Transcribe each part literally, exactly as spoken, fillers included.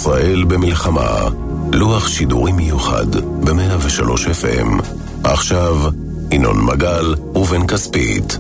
ישראל במלחמה. לוח שידורים מיוחד ב-מאה ושלוש אף אם. עכשיו ינון מגל ובן כספית.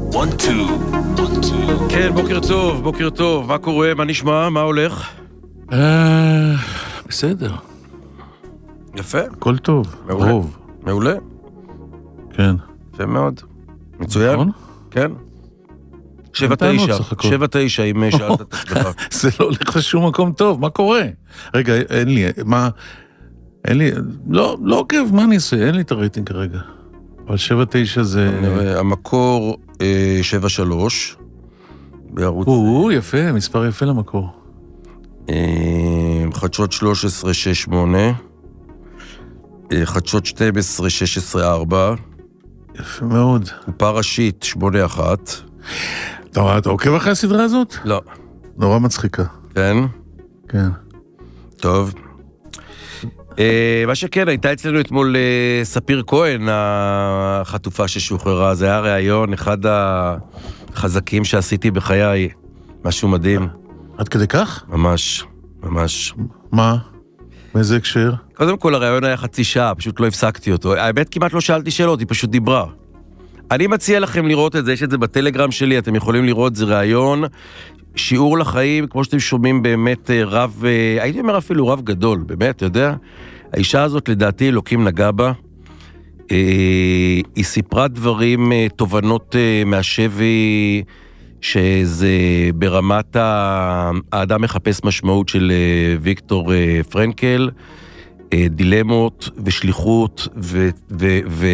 כן, בוקר טוב, בוקר טוב. מה קורה? מה נשמע? מה הולך? אה... בסדר. יפה. הכל טוב. מעולה. רוב. מעולה. כן. יפה מאוד. מצוין. נכון? כן. שבע תשע. סך הכל. שבע תשע, אם שאלת את עצמך. זה לא הולך לשום מקום טוב, מה קורה? רגע, אין לי, מה... אין לי, לא, לא עוקב, מה אני אעשה? אין לי את הרייטינג כרגע. אבל שבע תשע זה... נראה, המקור אה, שבע שלוש. בערוץ... או, יפה, מספר יפה למקור. אה, חדשות שלוש עשרה שש שמונה. אה, חדשות שתים עשרה שש עשרה ארבע. יפה מאוד. קופה ראשית שמונה אחת. אתה, אתה עוקב אחרי הסדרה הזאת? לא. נורא מצחיקה. כן? כן. טוב. מה שכן, הייתה אצלנו אתמול ספיר כהן, החטופה ששוחררה. זה היה ראיון, אחד החזקים שעשיתי בחיי. משהו מדהים. עד כדי כך? ממש, ממש. מה? מאיזה הקשר? קודם כל, הראיון היה חצי שעה, פשוט לא הפסקתי אותו. האמת, כמעט לא שאלתי שאלות, היא פשוט דיברה. אני מציע לכם לראות את זה, יש את זה בטלגרם שלי, אתם יכולים לראות, זה ראיון, שיעור לחיים, כמו שאתם שומעים באמת רב, הייתי אומר אפילו רב גדול, באמת, אתה יודע? האישה הזאת לדעתי אלוקים נגע בה, היא סיפרה דברים, תובנות מהשבי, שזה ברמת האדם מחפש משמעות של ויקטור פרנקל, דילמות ושליחות, ו... ו, ו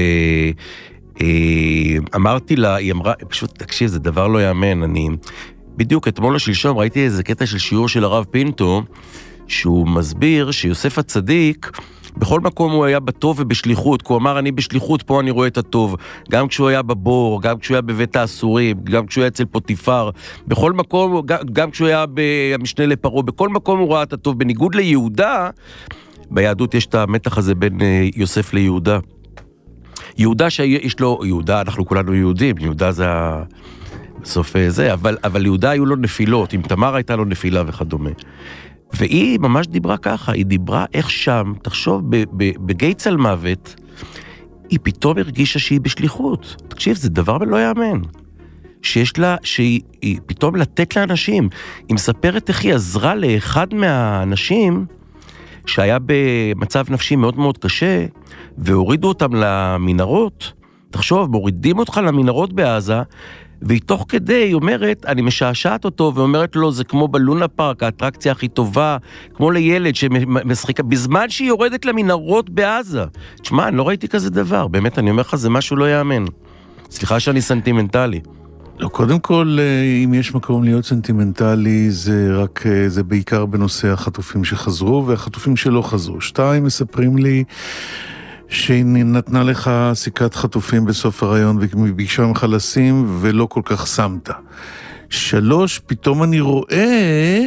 אמרתי לה, היא אמרה, פשוט תקשיב, זה דבר לא יאמן, אני בדיוק אתמול לשלשום ראיתי איזה קטע של שיעור של הרב פינטו, שהוא מסביר שיוסף הצדיק, בכל מקום הוא היה בטוב ובשליחות, כי הוא אמר אני בשליחות, פה אני רואה את הטוב, גם כשהוא היה בבור, גם כשהוא היה בבית האסורים, גם כשהוא היה אצל פוטיפר, בכל מקום, גם, גם כשהוא היה במשנה לפרעה, בכל מקום הוא ראה את הטוב, בניגוד ליהודה, ביהדות יש את המתח הזה בין יוסף ליהודה, יהודה שיש לו, יהודה, אנחנו כולנו יהודים, יהודה זה בסוף זה, אבל, אבל יהודה היו לו נפילות, עם תמר הייתה לו נפילה וכדומה. והיא ממש דיברה ככה, היא דיברה איך שם, תחשוב, בגיא צל מוות, היא פתאום הרגישה שהיא בשליחות. תקשיב, זה דבר לא יאמן. שיש לה, שהיא היא פתאום לתת לאנשים. היא מספרת איך היא עזרה לאחד מהאנשים, שהיה במצב נפשי מאוד מאוד קשה, והורידו אותם למנהרות, תחשוב, מורידים אותך למנהרות בעזה, והיא תוך כדי, היא אומרת, אני משעשעת אותו, ואומרת לו, זה כמו בלונה פארק, האטרקציה הכי טובה, כמו לילד שמשחיקה, בזמן שהיא יורדת למנהרות בעזה. תשמע, אני לא ראיתי כזה דבר, באמת, אני אומר לך, זה משהו לא יאמן. סליחה שאני סנטימנטלי. לא, קודם כל, אם יש מקום להיות סנטימנטלי, זה רק, זה בעיקר בנושא החטופים שחזרו, והחטופים שלא חזרו. שתיים, מספרים לי, שהיא נתנה לך סיכת חטופים בסוף הרעיון, וביקשה ממך לשים, ולא כל כך שמת. שלוש, פתאום אני רואה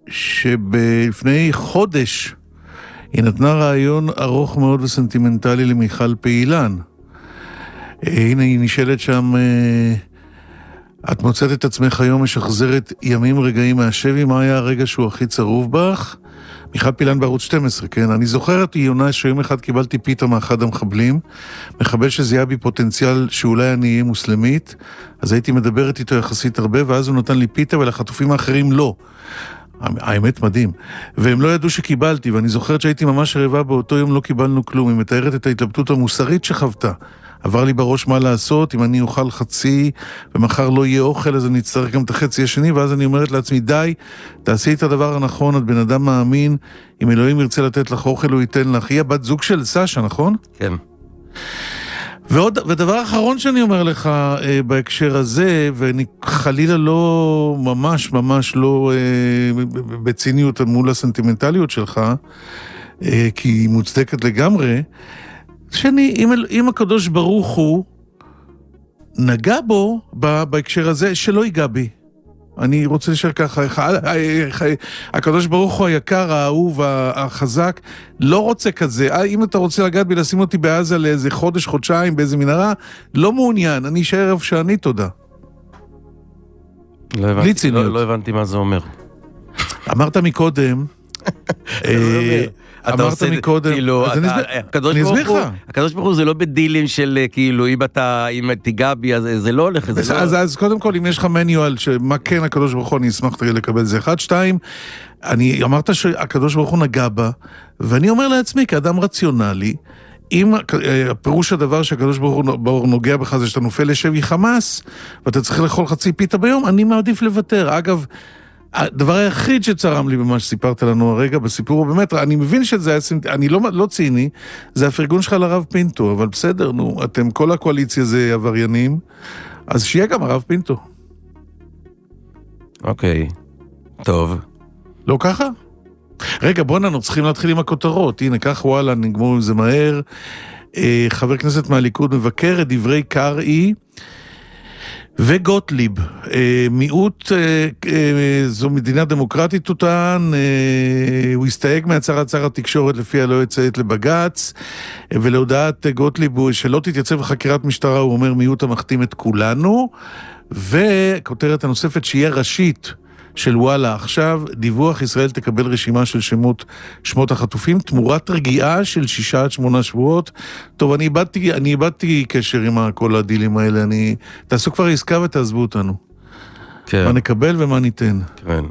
שבלפני חודש, היא נתנה רעיון ארוך מאוד וסנטימנטלי למיכל פעילן. הנה, היא נשאלת שם, את מוצאת את עצמך היום משחזרת ימים רגעים מהשבי, מה היה הרגע שהוא הכי צרוב בך? מיכל פילן בערוץ שתים עשרה, כן? אני זוכרת, היא עונה שיום אחד קיבלתי פיתה מאחד המחבלים, מחבל שזיהה בי פוטנציאל שאולי אני אהיה מוסלמית, אז הייתי מדברת איתו יחסית הרבה, ואז הוא נתן לי פיתה, ולחטופים האחרים לא. האמת מדהים. והם לא ידעו שקיבלתי, ואני זוכרת שהייתי ממש רעבה, באותו יום לא קיבלנו כלום, היא מתארת את ההתלבטות המוסרית שחוותה. עבר לי בראש מה לעשות, אם אני אוכל חצי ומחר לא יהיה אוכל, אז אני אצטרך גם את החצי השני, ואז אני אומרת לעצמי, די, תעשי את הדבר הנכון, את בן אדם מאמין, אם אלוהים ירצה לתת לך אוכל, הוא ייתן לך. היא הבת זוג של סשה, נכון? כן. ועוד, ודבר אחרון שאני אומר לך אה, בהקשר הזה, ואני חלילה לא, ממש ממש לא אה, בציניות מול הסנטימנטליות שלך, אה, כי היא מוצדקת לגמרי, שאני, אם, אם הקדוש ברוך הוא נגע בו בהקשר הזה, שלא ייגע בי. אני רוצה לשאר ככה, הקדוש ברוך הוא היקר, האהוב, החזק, לא רוצה כזה. אם אתה רוצה לגעת בי, לשים אותי בעזה לאיזה חודש, חודשיים, באיזה מנהרה, לא מעוניין, אני אשאר איפה שאני, תודה. לא הבנתי, לא, לא הבנתי מה זה אומר. אמרת מקודם, אמרת מקודם, אני אסביר לך. הקדוש ברוך הוא זה לא בדילים של כאילו, אם אתה, אם תיגע בי, אז זה לא הולך. אז קודם כל, אם יש לך מניואל, שמה כן הקדוש ברוך הוא, אני אשמח לקבל זה. אחד, שתיים, אני אמרת שהקדוש ברוך הוא נגע בה, ואני אומר לעצמי, כאדם רציונלי, אם הפירוש הדבר שהקדוש ברוך הוא נוגע בך זה שאתה נופל לשבי חמאס, ואתה צריך לאכול חצי פיתה ביום, אני מעדיף לוותר. אגב, הדבר היחיד שצרם לי במה שסיפרת לנו הרגע, בסיפור, באמת, אני מבין שזה היה, אני לא, לא ציני, זה הפרגון שלך לרב פינטו, אבל בסדר, נו, אתם, כל הקואליציה זה עבריינים, אז שיהיה גם הרב פינטו. אוקיי, טוב. לא ככה? רגע, בוא ננו, צריכים להתחיל עם הכותרות. הנה, כך וואלה, נגמור עם זה מהר. אה, חבר כנסת מהליכוד מבקר את דברי קרעי וגוטליב. אה, מיעוט, אה, אה, זו מדינה דמוקרטית תותן, אה, הוא הסתייג מהצהרת שר התקשורת לפיה לא יצאת לבגץ, אה, ולהודעת גוטליב שלא תתייצב בחקירת משטרה, הוא אומר מיעוט המחתים את כולנו, וכותרת הנוספת שיהיה ראשית, של וואלה עכשיו, דיווח ישראל תקבל רשימה של שמות שמות החטופים, תמורת רגיעה של שישה עד שמונה שבועות. טוב, אני איבדתי, אני איבדתי קשר עם כל הדילים האלה, אני, תעשו כבר עסקה ותעזבו אותנו. כן. מה נקבל ומה ניתן. כן.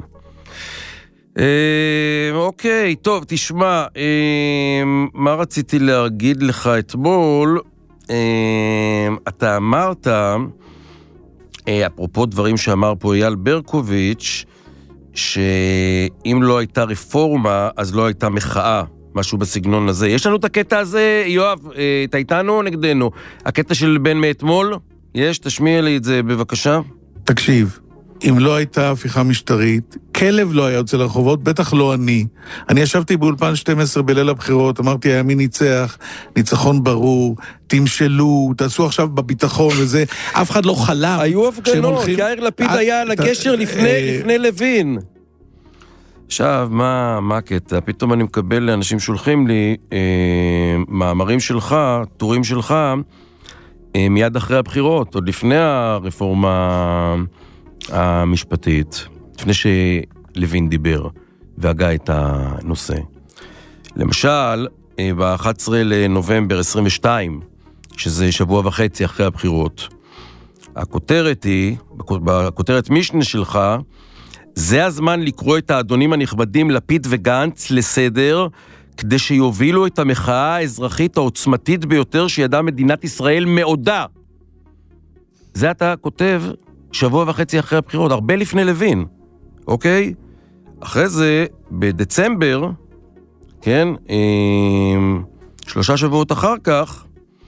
אה, אוקיי, טוב, תשמע, אה, מה רציתי להגיד לך אתמול? אה, אתה אמרת, אפרופו דברים שאמר פה אייל ברקוביץ', שאם לא הייתה רפורמה, אז לא הייתה מחאה, משהו בסגנון הזה. יש לנו את הקטע הזה, יואב, אתה איתנו נגדנו? הקטע של בן מאתמול? יש, תשמיע לי את זה בבקשה. תקשיב, אם לא הייתה הפיכה משטרית, כלב לא היה יוצא לרחובות, בטח לא אני. אני ישבתי באולפן שתים עשרה בליל הבחירות, אמרתי, הימין ניצח, ניצחון ברור, תמשלו, תעשו עכשיו בביטחון וזה, אף אחד לא חלם. היו הפגנות, יאיר לפיד היה על הגשר לפני לוין. עכשיו, מה הקטע? פתאום אני מקבל לאנשים שולחים לי מאמרים שלך, טורים שלך, מיד אחרי הבחירות, עוד לפני הרפורמה המשפטית, לפני שלוין דיבר והגה את הנושא. למשל, ב-אחד עשר לנובמבר עשרים ושתיים, שזה שבוע וחצי אחרי הבחירות, הכותרת היא, בכותרת משנה שלך, זה הזמן לקרוא את האדונים הנכבדים לפיד וגנץ לסדר, כדי שיובילו את המחאה האזרחית העוצמתית ביותר שידעה מדינת ישראל מעודה. זה אתה כותב שבוע וחצי אחרי הבחירות, הרבה לפני לוין, אוקיי? אחרי זה, בדצמבר, כן, שלושה שבועות אחר כך,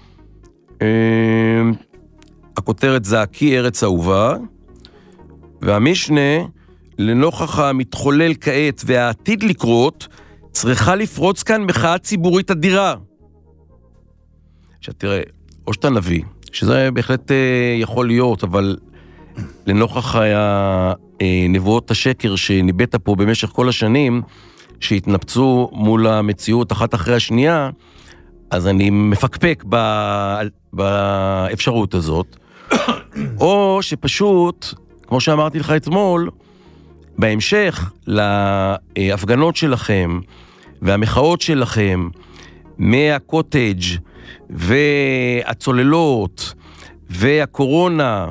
הכותרת זעקי ארץ אהובה, והמשנה, לנוכח המתחולל כעת והעתיד לקרות, צריכה לפרוץ כאן מחאה ציבורית אדירה. עכשיו תראה, או שאתה נביא, שזה בהחלט יכול להיות, אבל לנוכח נבואות השקר שניבאת פה במשך כל השנים, שהתנפצו מול המציאות אחת אחרי השנייה, אז אני מפקפק באפשרות הזאת, או שפשוט, כמו שאמרתי לך אתמול, בהמשך להפגנות שלכם והמחאות שלכם מהקוטג' והצוללות והקורונה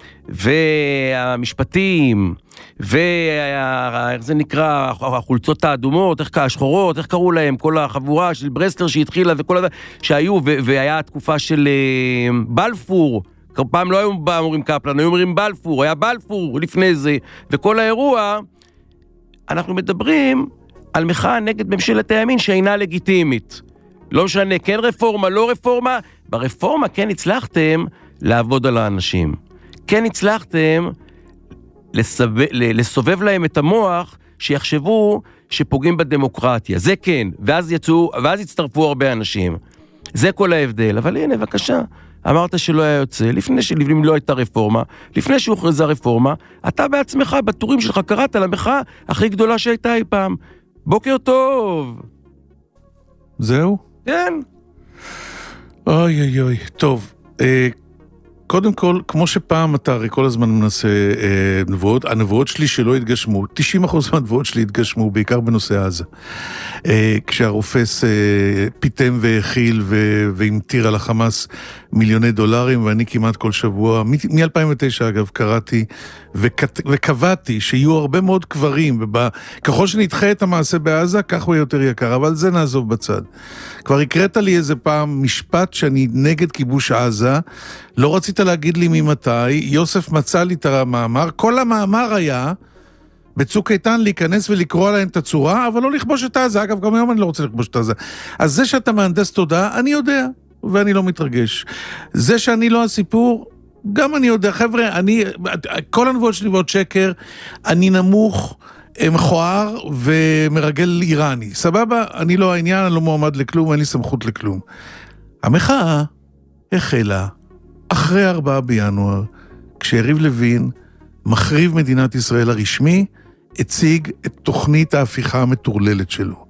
והמשפטים ואיך זה נקרא, החולצות האדומות, איך השחורות, איך קראו להם, כל החבורה של ברסלר שהתחילה וכל הזה שהיו, והיה התקופה של בלפור, פעם לא היו אומרים קפלן, היו אומרים בלפור, היה בלפור לפני זה, וכל האירוע, אנחנו מדברים על מחאה נגד ממשלת הימין שאינה לגיטימית. לא משנה, כן רפורמה, לא רפורמה, ברפורמה כן הצלחתם לעבוד על האנשים. כן הצלחתם לסובב, לסובב להם את המוח שיחשבו שפוגעים בדמוקרטיה. זה כן, ואז יצאו, ואז הצטרפו הרבה אנשים. זה כל ההבדל, אבל הנה, בבקשה. אמרת שלא היה יוצא, לפני שלבנים לא הייתה רפורמה, לפני שהוכרזה רפורמה, אתה בעצמך, בטורים שלך, קראת למחאה הכי גדולה שהייתה אי פעם. בוקר טוב. זהו? כן. אוי אוי אוי, טוב. אה, קודם כל, כמו שפעם אתה הרי כל הזמן מנסה אה, נבואות, הנבואות שלי שלא התגשמו, תשעים אחוז מהנבואות שלי התגשמו, בעיקר בנושא עזה. אה, כשהרופס אה, פיתם והכיל ו- והמטיר על החמאס מיליוני דולרים, ואני כמעט כל שבוע, מ-אלפיים ותשע אגב, קראתי וקט- וקבעתי שיהיו הרבה מאוד קברים, וככל שנדחה את המעשה בעזה, כך הוא יותר יקר, אבל זה נעזוב בצד. כבר הקראת לי איזה פעם משפט שאני נגד כיבוש עזה, לא רצית להגיד לי ממתי, יוסף מצא לי את המאמר, כל המאמר היה בצוק איתן להיכנס ולקרוא עליהם את הצורה, אבל לא לכבוש את עזה, אגב גם היום אני לא רוצה לכבוש את עזה. אז זה שאתה מהנדס תודעה, אני יודע, ואני לא מתרגש. זה שאני לא הסיפור, גם אני יודע, חבר'ה, אני, כל הנבואות שלי ועוד שקר, אני נמוך, מכוער ומרגל איראני. סבבה, אני לא העניין, אני לא מועמד לכלום, אין לי סמכות לכלום. המחאה החלה אחרי ארבעה בינואר, כשיריב לוין, מחריב מדינת ישראל הרשמי, הציג את תוכנית ההפיכה המטורללת שלו.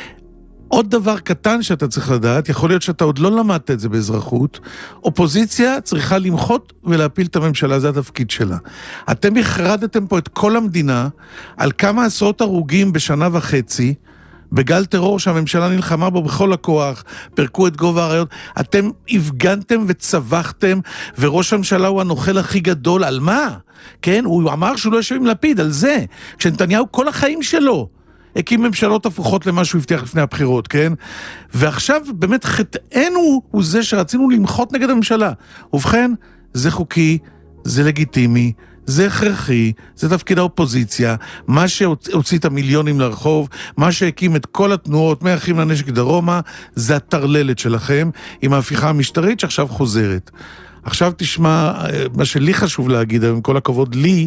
עוד דבר קטן שאתה צריך לדעת, יכול להיות שאתה עוד לא למדת את זה באזרחות, אופוזיציה צריכה למחות ולהפיל את הממשלה, זה התפקיד שלה. אתם החרדתם פה את כל המדינה, על כמה עשרות הרוגים בשנה וחצי, בגל טרור שהממשלה נלחמה בו בכל הכוח, פרקו את גובה האריות, אתם הפגנתם וצווחתם, וראש הממשלה הוא הנוכל הכי גדול, על מה? כן, הוא אמר שהוא לא יושב עם לפיד, על זה. כשנתניהו כל החיים שלו, הקים ממשלות הפוכות למה שהוא הבטיח לפני הבחירות, כן? ועכשיו באמת חטאנו הוא זה שרצינו למחות נגד הממשלה. ובכן, זה חוקי, זה לגיטימי, זה הכרחי, זה תפקיד האופוזיציה, מה שהוציא את המיליונים לרחוב, מה שהקים את כל התנועות, מאחים לנשק דרומה, זה התרללת שלכם עם ההפיכה המשטרית שעכשיו חוזרת. עכשיו תשמע, מה שלי חשוב להגיד, עם כל הכבוד לי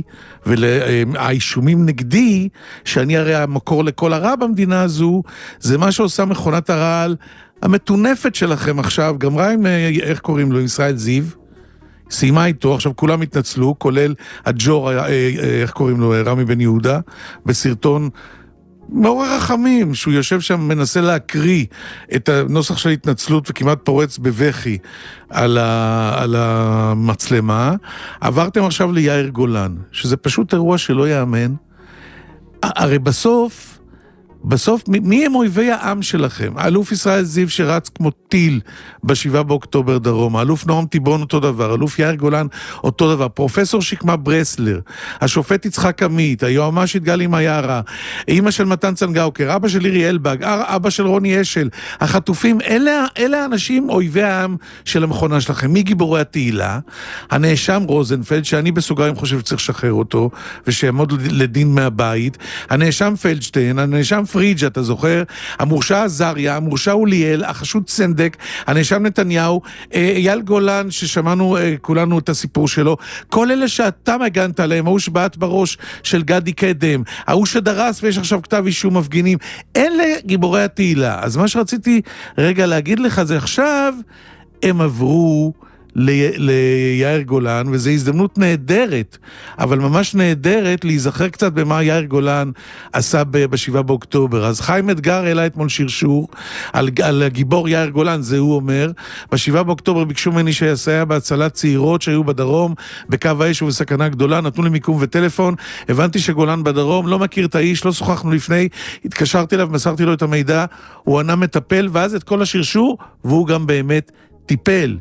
ולאישומים נגדי, שאני הרי המקור לכל הרע במדינה הזו, זה מה שעושה מכונת הרעל המטונפת שלכם עכשיו, גם רע עם, איך קוראים לו, ישראל זיו, סיימה איתו, עכשיו כולם התנצלו, כולל הג'ור, איך קוראים לו, רמי בן יהודה, בסרטון מעורר רחמים, שהוא יושב שם מנסה להקריא את הנוסח של התנצלות וכמעט פורץ בבכי על, ה, על המצלמה. עברתם עכשיו ליאיר גולן, שזה פשוט אירוע שלא יאמן. הרי בסוף, בסוף, מי הם אויבי העם שלכם? האלוף ישראל זיו שרץ כמו טיל בשבעה באוקטובר דרום, האלוף נועם טיבון אותו דבר, האלוף יאיר גולן אותו דבר, פרופסור שקמה ברסלר, השופט יצחק עמית, היועמ"שית גלי מיארה, אמא של מתן צנגאוקר, אבא של לירי אלבג, אבא של רוני אשל, החטופים, אלה, אלה האנשים אויבי העם של המכונה שלכם. מי גיבורי התהילה? הנאשם רוזנפלד, שאני בסוגריים חושב שצריך לשחרר אותו, ושיעמוד לדין מהבית, הנאשם פלדשטיין, הנאשם פריג' אתה זוכר, המורשע עזריה, המורשע אוליאל, החשוד צנדק, הנאשם נתניהו, אייל גולן ששמענו כולנו את הסיפור שלו, כל אלה שאתה מגנת עליהם, ההוא שבעת בראש של גדי קדם, ההוא שדרס ויש עכשיו כתב אישום מפגינים, אלה גיבורי התהילה. אז מה שרציתי רגע להגיד לך זה עכשיו הם עברו ליאיר גולן, וזו הזדמנות נהדרת, אבל ממש נהדרת להיזכר קצת במה יאיר גולן עשה בשבעה באוקטובר. אז חיים אתגר העלה אתמול שרשור על, על הגיבור יאיר גולן, זה הוא אומר, בשבעה באוקטובר ביקשו ממני שיסייע בהצלת צעירות שהיו בדרום, בקו האש ובסכנה גדולה, נתנו לי מיקום וטלפון, הבנתי שגולן בדרום, לא מכיר את האיש, לא שוחחנו לפני, התקשרתי אליו, מסרתי לו את המידע, הוא ענה מטפל, ואז את כל השרשור, והוא גם באמת טיפל.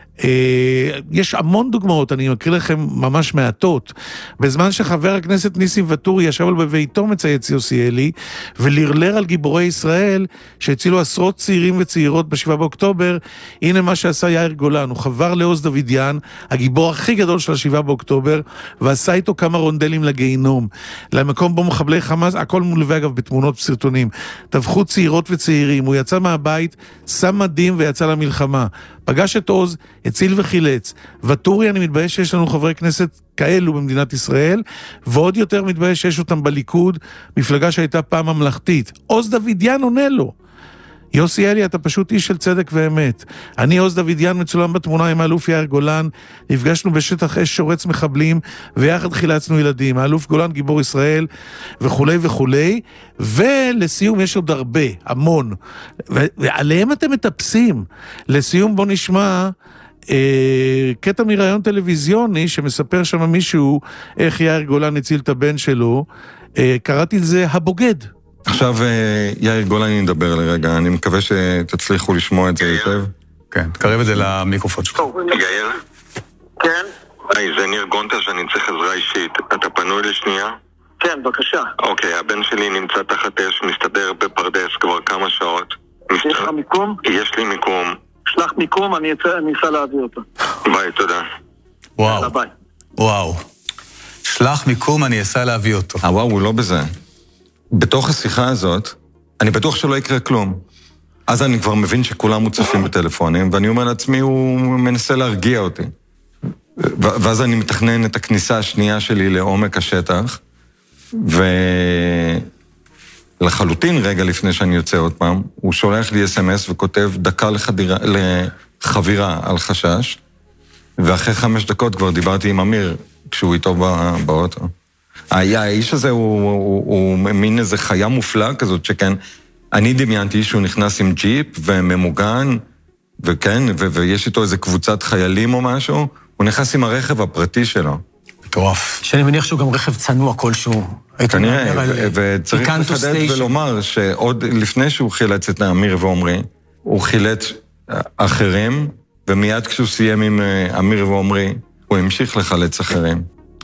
יש המון דוגמאות, אני מקריא לכם ממש מעטות. בזמן שחבר הכנסת ניסים ואטורי ישב על בביתו מצייץ יוסי אלי ולרלר על גיבורי ישראל שהצילו עשרות צעירים וצעירות בשבעה באוקטובר, הנה מה שעשה יאיר גולן, הוא חבר לעוז דוידיאן, הגיבור הכי גדול של השבעה באוקטובר, ועשה איתו כמה רונדלים לגיהינום, למקום בו מחבלי חמאס, הכל מולווה אגב בתמונות בסרטונים, טבחו צעירות וצעירים, הוא יצא מהבית, שם מדים ויצא למלחמה, פגש את עוז, הציל וחילץ. ואטורי, אני מתבייש שיש לנו חברי כנסת כאלו במדינת ישראל, ועוד יותר מתבייש שיש אותם בליכוד, מפלגה שהייתה פעם ממלכתית. עוז דוידיאן עונה לו. יוסי אלי, אתה פשוט איש של צדק ואמת. אני עוז דוידיאן מצולם בתמונה עם האלוף יאיר גולן, נפגשנו בשטח אש שורץ מחבלים, ויחד חילצנו ילדים. האלוף גולן גיבור ישראל, וכולי וכולי. ולסיום יש עוד הרבה, המון. ועליהם אתם מטפסים. לסיום בוא נשמע אה, קטע מראיון טלוויזיוני שמספר שם מישהו איך יאיר גולן הציל את הבן שלו, אה, קראתי לזה הבוגד. עכשיו יאיר גולן נדבר לרגע, אני מקווה שתצליחו לשמוע את זה היטב. כן, תקרב את זה למיקרופון שלך. יאיר? כן? היי, זה ניר גונטה שאני צריך עזרה אישית. אתה פנוי לשנייה? כן, בבקשה. אוקיי, הבן שלי נמצא תחת אש, מסתדר בפרדס כבר כמה שעות. יש לך מיקום? יש לי מיקום. שלח מיקום, אני אנסה להביא אותו. ביי, תודה. וואו. ביי. וואו. שלח מיקום, אני אנסה להביא אותו. אה, וואו, הוא לא בזה. בתוך השיחה הזאת, אני בטוח שלא יקרה כלום. אז אני כבר מבין שכולם מוצפים בטלפונים, ואני אומר לעצמי, הוא מנסה להרגיע אותי. ואז אני מתכנן את הכניסה השנייה שלי לעומק השטח, ולחלוטין רגע לפני שאני יוצא עוד פעם, הוא שולח לי אס אם אס וכותב דקה לחדירה, לחבירה על חשש, ואחרי חמש דקות כבר דיברתי עם אמיר, כשהוא איתו בא, באוטו. האיש הזה הוא, הוא, הוא מין איזה חיה מופלאה כזאת, שכן, אני דמיינתי שהוא נכנס עם ג'יפ וממוגן, וכן, ו- ויש איתו איזה קבוצת חיילים או משהו, הוא נכנס עם הרכב הפרטי שלו. מטורף. שאני מניח שהוא גם רכב צנוע כלשהו. כנראה, וצריך לחדד ולומר שעוד לפני שהוא חילץ את אמיר ועומרי, הוא חילץ אחרים, ומיד כשהוא סיים עם אמיר ועומרי, הוא המשיך לחלץ אחרים.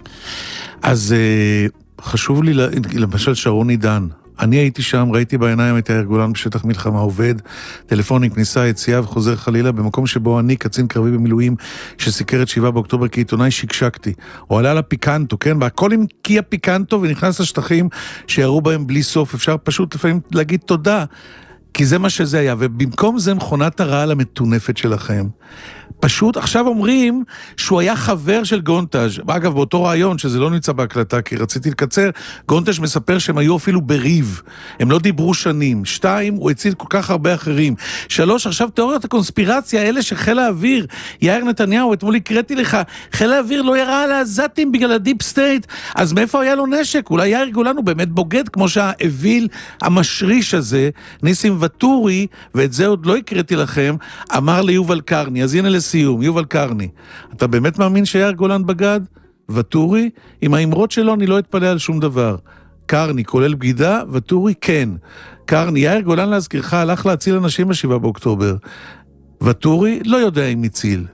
אז חשוב לי, למשל שרון עידן, אני הייתי שם, ראיתי בעיניים את יאיר גולן בשטח מלחמה עובד, טלפונים, כניסה, יציאה וחוזר חלילה, במקום שבו אני, קצין קרבי במילואים, שסיקר את שבעה באוקטובר כעיתונאי, שקשקתי. הוא עלה לפיקנטו, כן? והכל עם קיה פיקנטו, ונכנס לשטחים שירו בהם בלי סוף. אפשר פשוט לפעמים להגיד תודה, כי זה מה שזה היה, ובמקום זה מכונת הרעל המטונפת שלכם. פשוט עכשיו אומרים שהוא היה חבר של גונטאז'. אגב, באותו רעיון, שזה לא נמצא בהקלטה, כי רציתי לקצר, גונטאז' מספר שהם היו אפילו בריב. הם לא דיברו שנים. שתיים, הוא הציל כל כך הרבה אחרים. שלוש, עכשיו תיאוריות הקונספירציה, אלה שחיל האוויר, יאיר נתניהו, אתמול הקראתי לך, חיל האוויר לא ירה על העזתים בגלל הדיפ סטייט, אז מאיפה היה לו נשק? אולי יאיר גולן הוא באמת בוגד, כמו שהאוויל המשריש הזה, ניסים וטורי, ואת זה עוד לא הקראתי לכם, אמר ליובל קרני. אז הנה לסיום, יובל קרני, אתה באמת מאמין שיאיר גולן בגד? וטורי, עם האמרות שלו אני לא אתפלא על שום דבר. קרני, כולל בגידה, וטורי כן. קרני, יאיר גולן להזכירך, הלך להציל אנשים בשבעה באוקטובר. וטורי לא יודע אם הציל.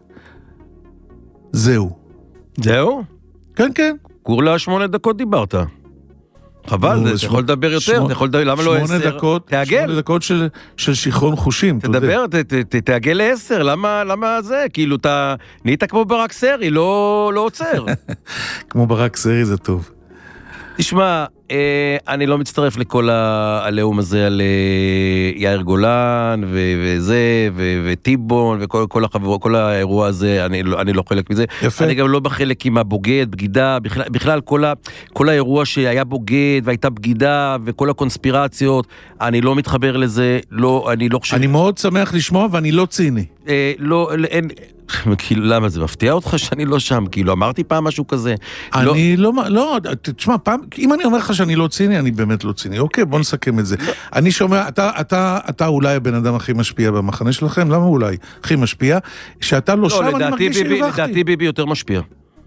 זהו. זהו? כן, כן. כולה שמונה דקות דיברת. חבל, אתה יכול לדבר יותר, אתה יכול לדבר, למה לא עשר? תעגל. שמונה דקות של שיכרון חושים. תדבר, תעגל לעשר, למה זה? כאילו, אתה נהיית כמו ברק סרי, לא עוצר. כמו ברק סרי זה טוב. תשמע, אני לא מצטרף לכל הלאום הזה על יאיר גולן וזה, וטיבון וכל האירוע הזה, אני לא חלק מזה. אני גם לא בחלק עם הבוגד, בגידה, בכלל כל האירוע שהיה בוגד והייתה בגידה וכל הקונספירציות, אני לא מתחבר לזה, אני לא חושב... אני מאוד שמח לשמוע ואני לא ציני. לא, אין... כאילו, למה זה מפתיע אותך שאני לא שם? כאילו, אמרתי פעם משהו כזה. אני לא, לא, תשמע, פעם, אם אני אומר לך שאני לא ציני, אני באמת לא ציני. אוקיי, בוא נסכם את זה. אני שומע, אתה, אתה, אתה אולי הבן אדם הכי משפיע במחנה שלכם, למה אולי? הכי משפיע, שאתה לא שם, אני מרגיש שהרווחתי. לדעתי ביבי יותר משפיע.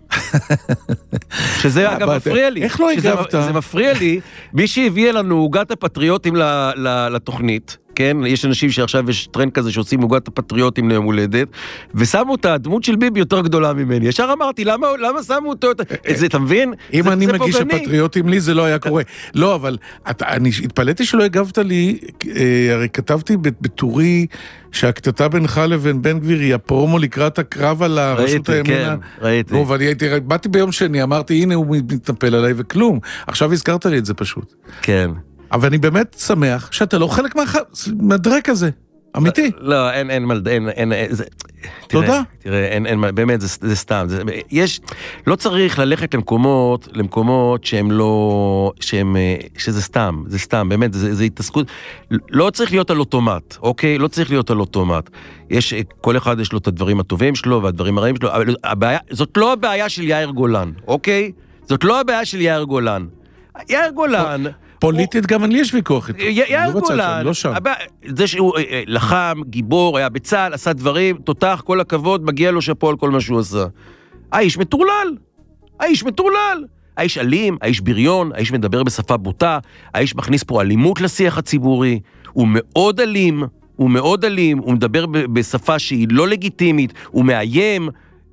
שזה אגב מפריע לי. איך לא הגבת? זה מפריע לי, מי שהביא לנו עוגת הפטריוטים לתוכנית, כן, יש אנשים שעכשיו יש טרנד כזה שעושים עוגת הפטריוטים ליום הולדת, ושמו את הדמות של ביבי יותר גדולה ממני. ישר אמרתי, למה, למה שמו אותו? את זה, אתה מבין? אם אני מגיש הפטריוטים לי, זה לא היה קורה. לא, אבל אני התפלאתי שלא הגבת לי, הרי כתבתי בטורי שהקטטה בינך לבין בן גביר היא הפרומו לקראת הקרב על הרשות הימינה. ראיתי, כן, ראיתי. באתי ביום שני, אמרתי, הנה הוא מתנפל עליי וכלום. עכשיו הזכרת לי את זה פשוט. כן. אבל אני באמת שמח שאתה לא חלק מהדרק הזה. אמיתי. לא, אין, אין, אין, אין, אין, תודה. תראה, אין, אין, באמת, זה, זה סתם. זה, יש, לא צריך ללכת למקומות, למקומות שהם לא, שהם, שזה סתם, זה סתם, באמת, זה, זה התעסקות. לא צריך להיות על אוטומט, אוקיי? לא צריך להיות על אוטומט. יש, כל אחד יש לו את הדברים הטובים שלו, והדברים הרעים שלו, אבל הבעיה, זאת לא הבעיה של יאיר גולן, אוקיי? זאת לא הבעיה של יאיר גולן. יאיר גולן, פוליטית גם אני יש ויכוח איתו. יאיר גולן, זה שהוא לחם, גיבור, היה בצהל, עשה דברים, תותח, כל הכבוד, מגיע לו שפו על כל מה שהוא עשה. האיש מטורלל, האיש מטורלל. האיש אלים, האיש בריון, האיש מדבר בשפה בוטה, האיש מכניס פה אלימות לשיח הציבורי, הוא מאוד אלים, הוא מאוד אלים, הוא מדבר בשפה שהיא לא לגיטימית, הוא מאיים,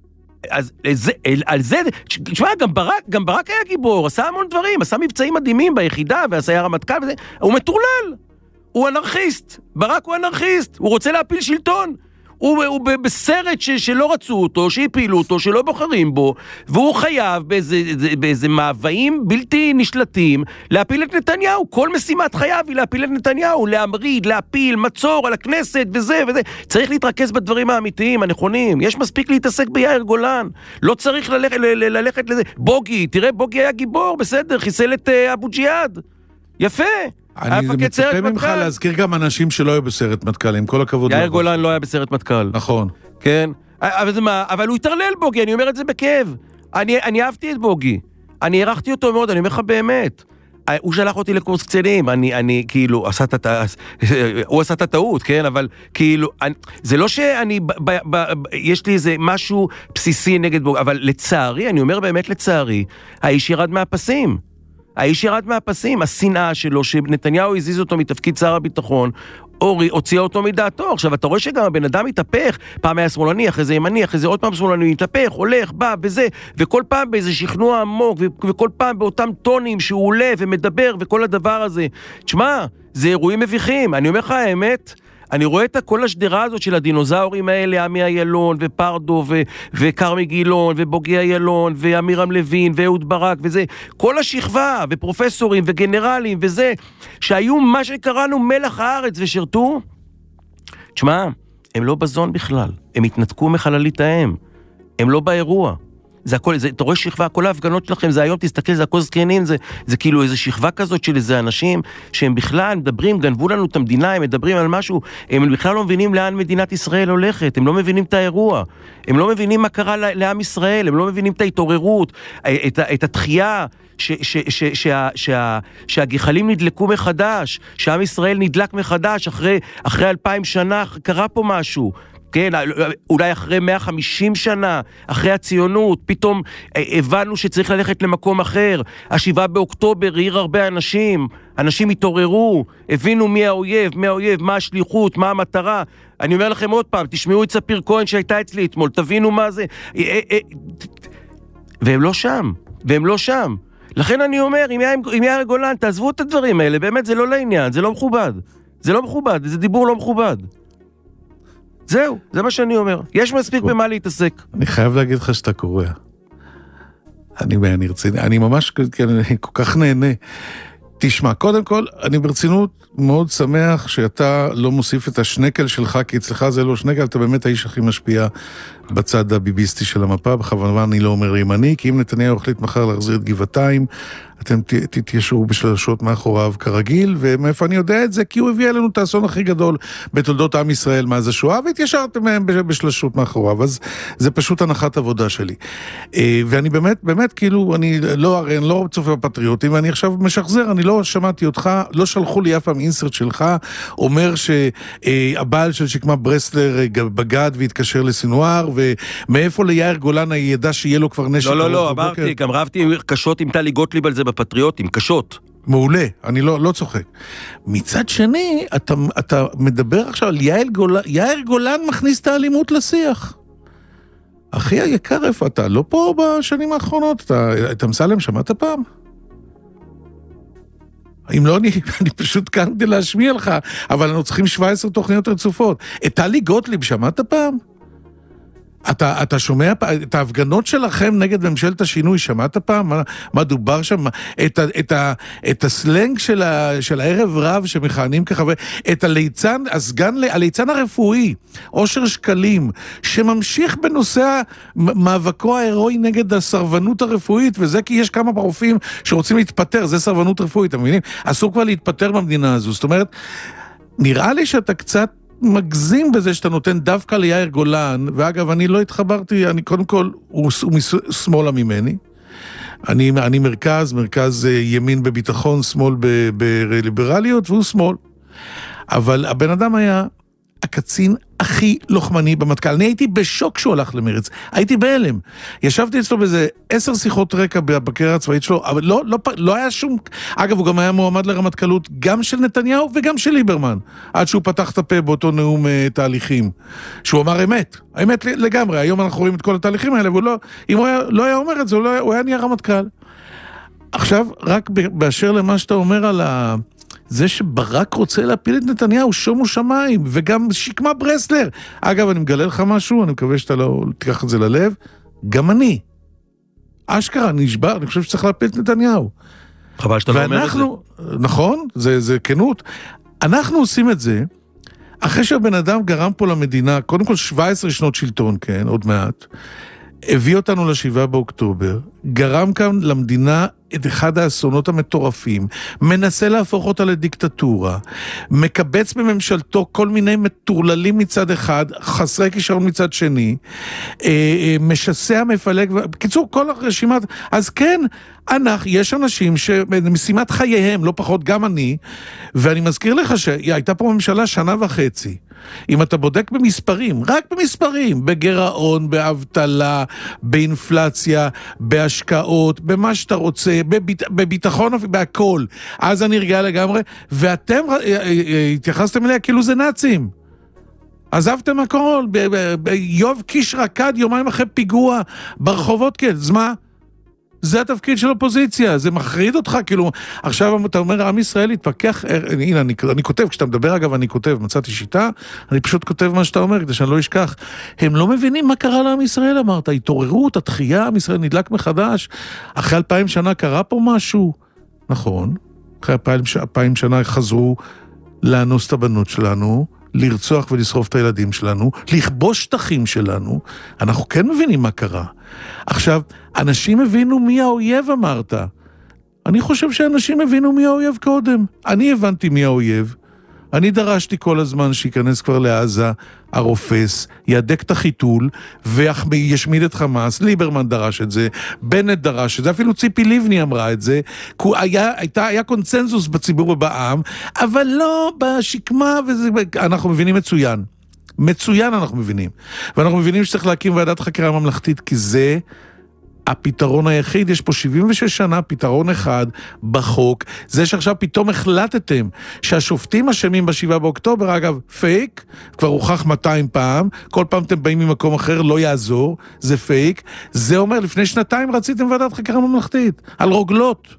אז זה, על זה, תשמע, גם ברק, גם ברק היה גיבור, עשה המון דברים, עשה מבצעים מדהימים ביחידה, ועשה הרמטכ"ל וזה, הוא מטורלל, הוא אנרכיסט, ברק הוא אנרכיסט, הוא רוצה להפיל שלטון, הוא, הוא בסרט ש, שלא רצו אותו, שהפילו אותו, שלא בוחרים בו, והוא חייב באיזה, באיזה מאוויים בלתי נשלטים להפיל את נתניהו. כל משימת חייו היא להפיל את נתניהו, להמריד, להפיל, מצור על הכנסת וזה וזה. צריך להתרכז בדברים האמיתיים, הנכונים. יש מספיק להתעסק ביאיר גולן. לא צריך ללכת, ל, ללכת לזה. בוגי, תראה, בוגי היה גיבור, בסדר, חיסל את uh, אבו ג'יהאד. יפה. אני מצפה ממך להזכיר גם אנשים שלא היו בסרט מטכ"ל, עם כל הכבוד. יאיר גולן לא היה בסרט מטכ"ל. נכון. כן. אבל זה מה? אבל הוא התרלל בוגי, אני אומר את זה בכאב. אני, אני אהבתי את בוגי. אני הערכתי אותו מאוד, אני אומר לך באמת. הוא שלח אותי לקורס קצינים, אני, אני כאילו, עשה את הטעות, הוא עשה את הטעות, כן? אבל כאילו, אני, זה לא שאני, ב, ב, ב, יש לי איזה משהו בסיסי נגד בוגי, אבל לצערי, אני אומר באמת לצערי, האיש ירד מהפסים. האיש ירד מהפסים, השנאה שלו, שנתניהו הזיז אותו מתפקיד שר הביטחון, אורי הוציאה אותו מדעתו. עכשיו, אתה רואה שגם הבן אדם מתהפך, פעם היה שמאלני, אחרי זה ימני, אחרי זה עוד פעם שמאלני, מתהפך, הולך, בא, וזה, וכל פעם באיזה שכנוע עמוק, וכל פעם באותם טונים שהוא עולה ומדבר, וכל הדבר הזה. תשמע, זה אירועים מביכים, אני אומר לך האמת, אני רואה את כל השדרה הזאת של הדינוזאורים האלה, עמי איילון ופרדו ו- וקרמי גילון ובוגי איילון ואמירם לוין ואהוד ברק וזה, כל השכבה ופרופסורים וגנרלים וזה, שהיו מה שקראנו מלח הארץ ושרתו, תשמע, הם לא בזון בכלל, הם התנתקו מחללית האם, הם לא באירוע. זה הכל, זה, אתה רואה שכבה, כל ההפגנות שלכם, זה היום, תסתכל, זה הכל זקנים, זה, זה כאילו איזו שכבה כזאת של איזה אנשים, שהם בכלל מדברים, גנבו לנו את המדינה, הם מדברים על משהו, הם בכלל לא מבינים לאן מדינת ישראל הולכת, הם לא מבינים את האירוע, הם לא מבינים מה קרה לעם ישראל, הם לא מבינים את ההתעוררות, את, את התחייה, ש, ש, ש, שה, שה, שהגחלים נדלקו מחדש, שעם ישראל נדלק מחדש, אחרי, אחרי אלפיים שנה קרה פה משהו, כן, אולי אחרי מאה וחמישים שנה, אחרי הציונות, פתאום הבנו שצריך ללכת למקום אחר. השבעה באוקטובר העיר הרבה אנשים, אנשים התעוררו, הבינו מי האויב, מי האויב, מה השליחות, מה המטרה. אני אומר לכם עוד פעם, תשמעו את ספיר כהן שהייתה אצלי אתמול, תבינו מה זה. והם לא שם, והם לא שם. לכן אני אומר, אם יאיר גולן, תעזבו את הדברים האלה, באמת זה לא לעניין, זה לא מכובד. זה לא מכובד, זה דיבור לא מכובד. זהו, זה מה שאני אומר. יש מספיק במה להתעסק. אני חייב להגיד לך שאתה קורא. אני, אני רציני, אני ממש אני כל כך נהנה. תשמע, קודם כל, אני ברצינות מאוד שמח שאתה לא מוסיף את השנקל שלך, כי אצלך זה לא שנקל, אתה באמת האיש הכי משפיע בצד הביביסטי של המפה, בכוונה אני לא אומר ימני, כי אם נתניהו החליט מחר להחזיר את גבעתיים, אתם תתיישרו בשלשות מאחוריו כרגיל, ומאיפה אני יודע את זה? כי הוא הביא אלינו את האסון הכי גדול בתולדות עם ישראל מאז השואה, והתיישרתם מהם בשלשות מאחוריו, אז זה פשוט הנחת עבודה שלי. ואני באמת, באמת, כאילו, אני לא, אני לא צופה בפטריוטים, ואני עכשיו משחזר, אני לא שמעתי אותך, לא שלחו לי אף פעם אינסרט שלך, אומר שהבעל של שקמה ברסלר בגד והתקשר לסינואר, ומאיפה ליאיר גולן ידע שיהיה לו כבר נשק. לא, לא, לא, אמרתי, גם רבתי קשות עם טלי גוטליב על זה בפטריוטים, קשות. מעולה, אני לא, לא צוחק. מצד שני, אתה, אתה מדבר עכשיו על יאיר גולן, יאיר גולן מכניס את האלימות לשיח. אחי היקר, איפה אתה? לא פה בשנים האחרונות, אתה, אתה מסלם, שמעת פעם? אם לא, אני, אני פשוט כאן כדי להשמיע לך, אבל אנחנו צריכים שבע עשרה תוכניות רצופות. את טלי גוטליב, שמעת פעם? אתה, אתה שומע את ההפגנות שלכם נגד ממשלת השינוי, שמעת פעם? מה, מה דובר שם? את, ה, את, ה, את הסלנג של, ה, של הערב רב שמכהנים כחבר, את הליצן, הסגן, הליצן הרפואי, אושר שקלים, שממשיך בנושא מאבקו ההירואי נגד הסרבנות הרפואית, וזה כי יש כמה רופאים שרוצים להתפטר, זה סרבנות רפואית, אתם מבינים? אסור כבר להתפטר במדינה הזו, זאת אומרת, נראה לי שאתה קצת מגזים בזה שאתה נותן דווקא ליאיר גולן, ואגב, אני לא התחברתי, אני קודם כל, הוא, הוא שמאלה ממני, אני, אני מרכז, מרכז ימין בביטחון, שמאל בליברליות, והוא שמאל. אבל הבן אדם היה הקצין הכי לוחמני במטכ"ל. אני הייתי בשוק שהוא הלך למרץ, הייתי בהלם. ישבתי אצלו באיזה עשר שיחות רקע בקריירה הצבאית שלו, אבל לא, לא, לא היה שום... אגב, הוא גם היה מועמד לרמטכ"לות, גם של נתניהו וגם של ליברמן, עד שהוא פתח את הפה באותו נאום uh, תהליכים, שהוא אמר אמת, האמת לגמרי. היום אנחנו רואים את כל התהליכים האלה, והוא לא, אם הוא היה, לא היה אומר את זה, הוא, לא, הוא היה נהיה רמטכ"ל. עכשיו, רק באשר למה שאתה אומר על ה... זה שברק רוצה להפיל את נתניהו, שומו שמיים, וגם שקמה ברסלר. אגב, אני מגלה לך משהו, אני מקווה שאתה לא תיקח את זה ללב, גם אני. אשכרה, נשבר, אני חושב שצריך להפיל את נתניהו. חבל שאתה לא אומר את זה. נכון, זה, זה כנות. אנחנו עושים את זה, אחרי שהבן אדם גרם פה למדינה, קודם כל שבע עשרה שנות שלטון, כן, עוד מעט, הביא אותנו לשבעה באוקטובר, גרם כאן למדינה את אחד האסונות המטורפים, מנסה להפוך אותה לדיקטטורה, מקבץ בממשלתו כל מיני מטורללים מצד אחד, חסרי כישרון מצד שני, משסע, מפלג, בקיצור כל הרשימת, אז כן, אנחנו, יש אנשים שמשימת חייהם, לא פחות גם אני, ואני מזכיר לך שהייתה פה ממשלה שנה וחצי, אם אתה בודק במספרים, רק במספרים, בגרעון, באבטלה, באינפלציה, בהשקעות, במה שאתה רוצה, בביט, בביטחון, בהכל. אז אני רגע לגמרי, ואתם התייחסתם אליה כאילו זה נאצים. עזבתם הכל, יוב קיש רקד יומיים אחרי פיגוע ברחובות, כן, אז מה? זה התפקיד של אופוזיציה, זה מחריד אותך, כאילו, עכשיו אתה אומר, עם ישראל התפקח, הנה, אני, אני כותב, כשאתה מדבר אגב, אני כותב, מצאתי שיטה, אני פשוט כותב מה שאתה אומר, כדי שאני לא אשכח, הם לא מבינים מה קרה לעם ישראל, אמרת, התעוררות, התחייה, עם ישראל נדלק מחדש, אחרי אלפיים שנה קרה פה משהו, נכון, אחרי אלפיים, אלפיים שנה חזרו לאנוס את הבנות שלנו, לרצוח ולשרוף את הילדים שלנו, לכבוש שטחים שלנו, אנחנו כן מבינים מה קרה. עכשיו, אנשים הבינו מי האויב, אמרת. אני חושב שאנשים הבינו מי האויב קודם. אני הבנתי מי האויב. אני דרשתי כל הזמן שיכנס כבר לעזה, הרופס, ידק את החיתול, וישמיד את חמאס. ליברמן דרש את זה, בנט דרש את זה, אפילו ציפי לבני אמרה את זה. היה, הייתה, היה קונצנזוס בציבור ובעם, אבל לא בשקמה, וזה, אנחנו מבינים מצוין. מצוין אנחנו מבינים. ואנחנו מבינים שצריך להקים ועדת חקירה ממלכתית, כי זה הפתרון היחיד. יש פה שבעים ושש שנה פתרון אחד בחוק. זה שעכשיו פתאום החלטתם שהשופטים אשמים בשבעה באוקטובר, אגב, פייק, כבר הוכח מאתיים פעם, כל פעם אתם באים ממקום אחר, לא יעזור, זה פייק. זה אומר, לפני שנתיים רציתם ועדת חקירה ממלכתית, על רוגלות.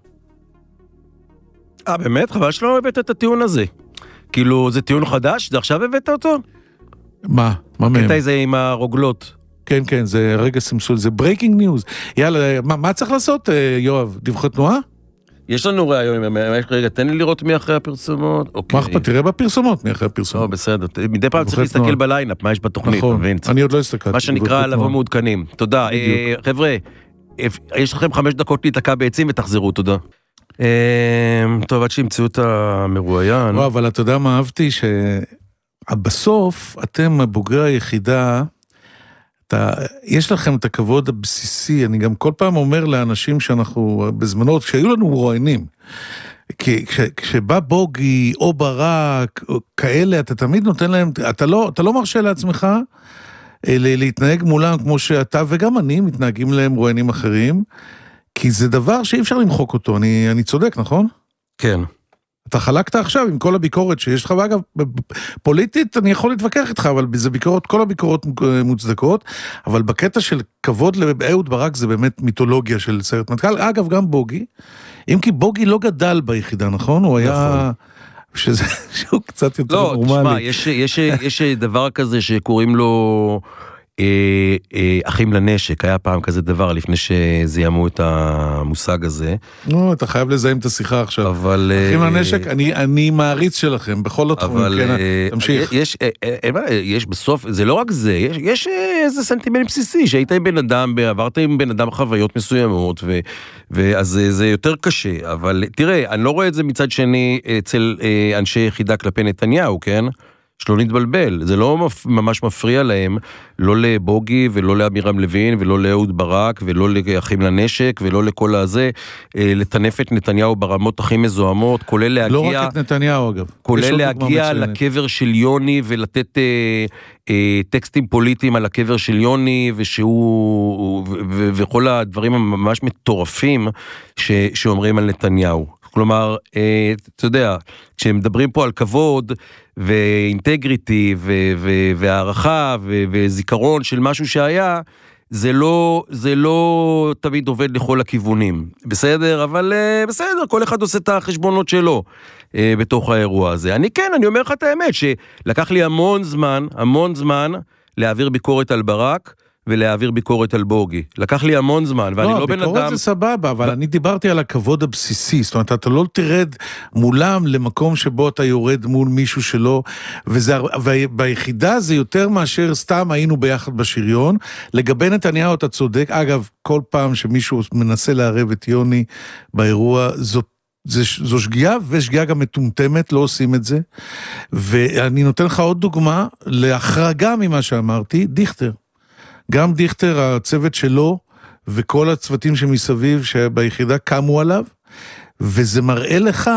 אה, באמת? חבל שלא הבאת את הטיעון הזה. כאילו, זה טיעון חדש? זה עכשיו הבאת אותו? מה? מה מהם? קטע זה עם הרוגלות. כן, כן, זה רגע סמסול, זה ברייקינג ניוז. יאללה, מה, מה צריך לעשות, יואב? דיווחי תנועה? יש לנו רעיון, רגע, תן לי לראות מי אחרי הפרסומות. מה אכפת? תראה בפרסומות מי אחרי הפרסומות. לא, בסדר. מדי פעם צריך להסתכל בליינאפ, מה יש בתוכנית. נכון, אני עוד לא הסתכלתי. מה שנקרא לבוא מעודכנים. תודה. חבר'ה, יש לכם חמש דקות להתעקע בעצים ותחזרו, תודה. טוב, עד שימצאו את המרואיין. לא, אבל אתה יודע מה אהבתי? שבסוף אתם בוגרי היחידה, אתה, יש לכם את הכבוד הבסיסי, אני גם כל פעם אומר לאנשים שאנחנו בזמנות, כשהיו לנו רואיינים, כי כש, כשבא בוגי או ברק, או כאלה, אתה תמיד נותן להם, אתה לא, אתה לא מרשה לעצמך להתנהג מולם כמו שאתה וגם אני מתנהגים להם רואיינים אחרים, כי זה דבר שאי אפשר למחוק אותו, אני, אני צודק, נכון? כן. אתה חלקת עכשיו עם כל הביקורת שיש לך, ואגב, פוליטית אני יכול להתווכח איתך, אבל זה ביקורת, כל הביקורות מוצדקות, אבל בקטע של כבוד לאהוד ברק זה באמת מיתולוגיה של סיירת מטכ"ל, אגב גם בוגי, אם כי בוגי לא גדל ביחידה, נכון? הוא היה... שזה, שהוא קצת יותר לא, נורמלי. תשמע, יש, יש, יש דבר כזה שקוראים לו אה, אה, אחים לנשק, היה פעם כזה דבר לפני שזיימו את המושג הזה. נו, אתה חייב לזיים את השיחה עכשיו. אבל... אחים לנשק, אני, אני מעריץ שלכם, בכל התחומים, אבל, כן, תמשיך. יש, יש בסוף, זה לא רק זה, יש, יש איזה סנטימנט בסיסי, שהיית עם בן אדם, עברת עם בן אדם חוויות מסוימות, ו, ואז זה, זה יותר קשה, אבל תראה, אני לא רואה את זה מצד שני אצל אנשי יחידה כלפי נתניהו, כן? שלא נתבלבל, זה לא ממש מפריע להם, לא לבוגי ולא לאמירם לוין ולא לאהוד ברק ולא לאחים לנשק ולא לכל הזה, לטנף את נתניהו ברמות הכי מזוהמות, כולל להגיע... לא רק את נתניהו אגב. כולל להגיע לקבר של יוני ולתת אה, אה, טקסטים פוליטיים על הקבר של יוני, ושהוא, ו, ו, וכל הדברים הממש מטורפים ש, שאומרים על נתניהו. כלומר, אה, אתה יודע, כשמדברים פה על כבוד ואינטגריטי ו- ו- והערכה ו- וזיכרון של משהו שהיה, זה לא, זה לא תמיד עובד לכל הכיוונים. בסדר? אבל uh, בסדר, כל אחד עושה את החשבונות שלו uh, בתוך האירוע הזה. אני כן, אני אומר לך את האמת, שלקח לי המון זמן, המון זמן להעביר ביקורת על ברק, ולהעביר ביקורת על בוגי. לקח לי המון זמן, ואני לא, לא בן אדם... לא, ביקורת זה סבבה, אבל ו... אני דיברתי על הכבוד הבסיסי, זאת אומרת, אתה לא תרד מולם למקום שבו אתה יורד מול מישהו שלא, וזה, וביחידה זה יותר מאשר סתם היינו ביחד בשריון, לגבי נתניהו אתה צודק, אגב, כל פעם שמישהו מנסה לערב את יוני באירוע, זאת זה, זו שגיאה, ושגיאה גם מטומטמת, לא עושים את זה, ואני נותן לך עוד דוגמה, להחרגה ממה שאמרתי, דיכטר. גם דיכטר, הצוות שלו, וכל הצוותים שמסביב שביחידה קמו עליו, וזה מראה לך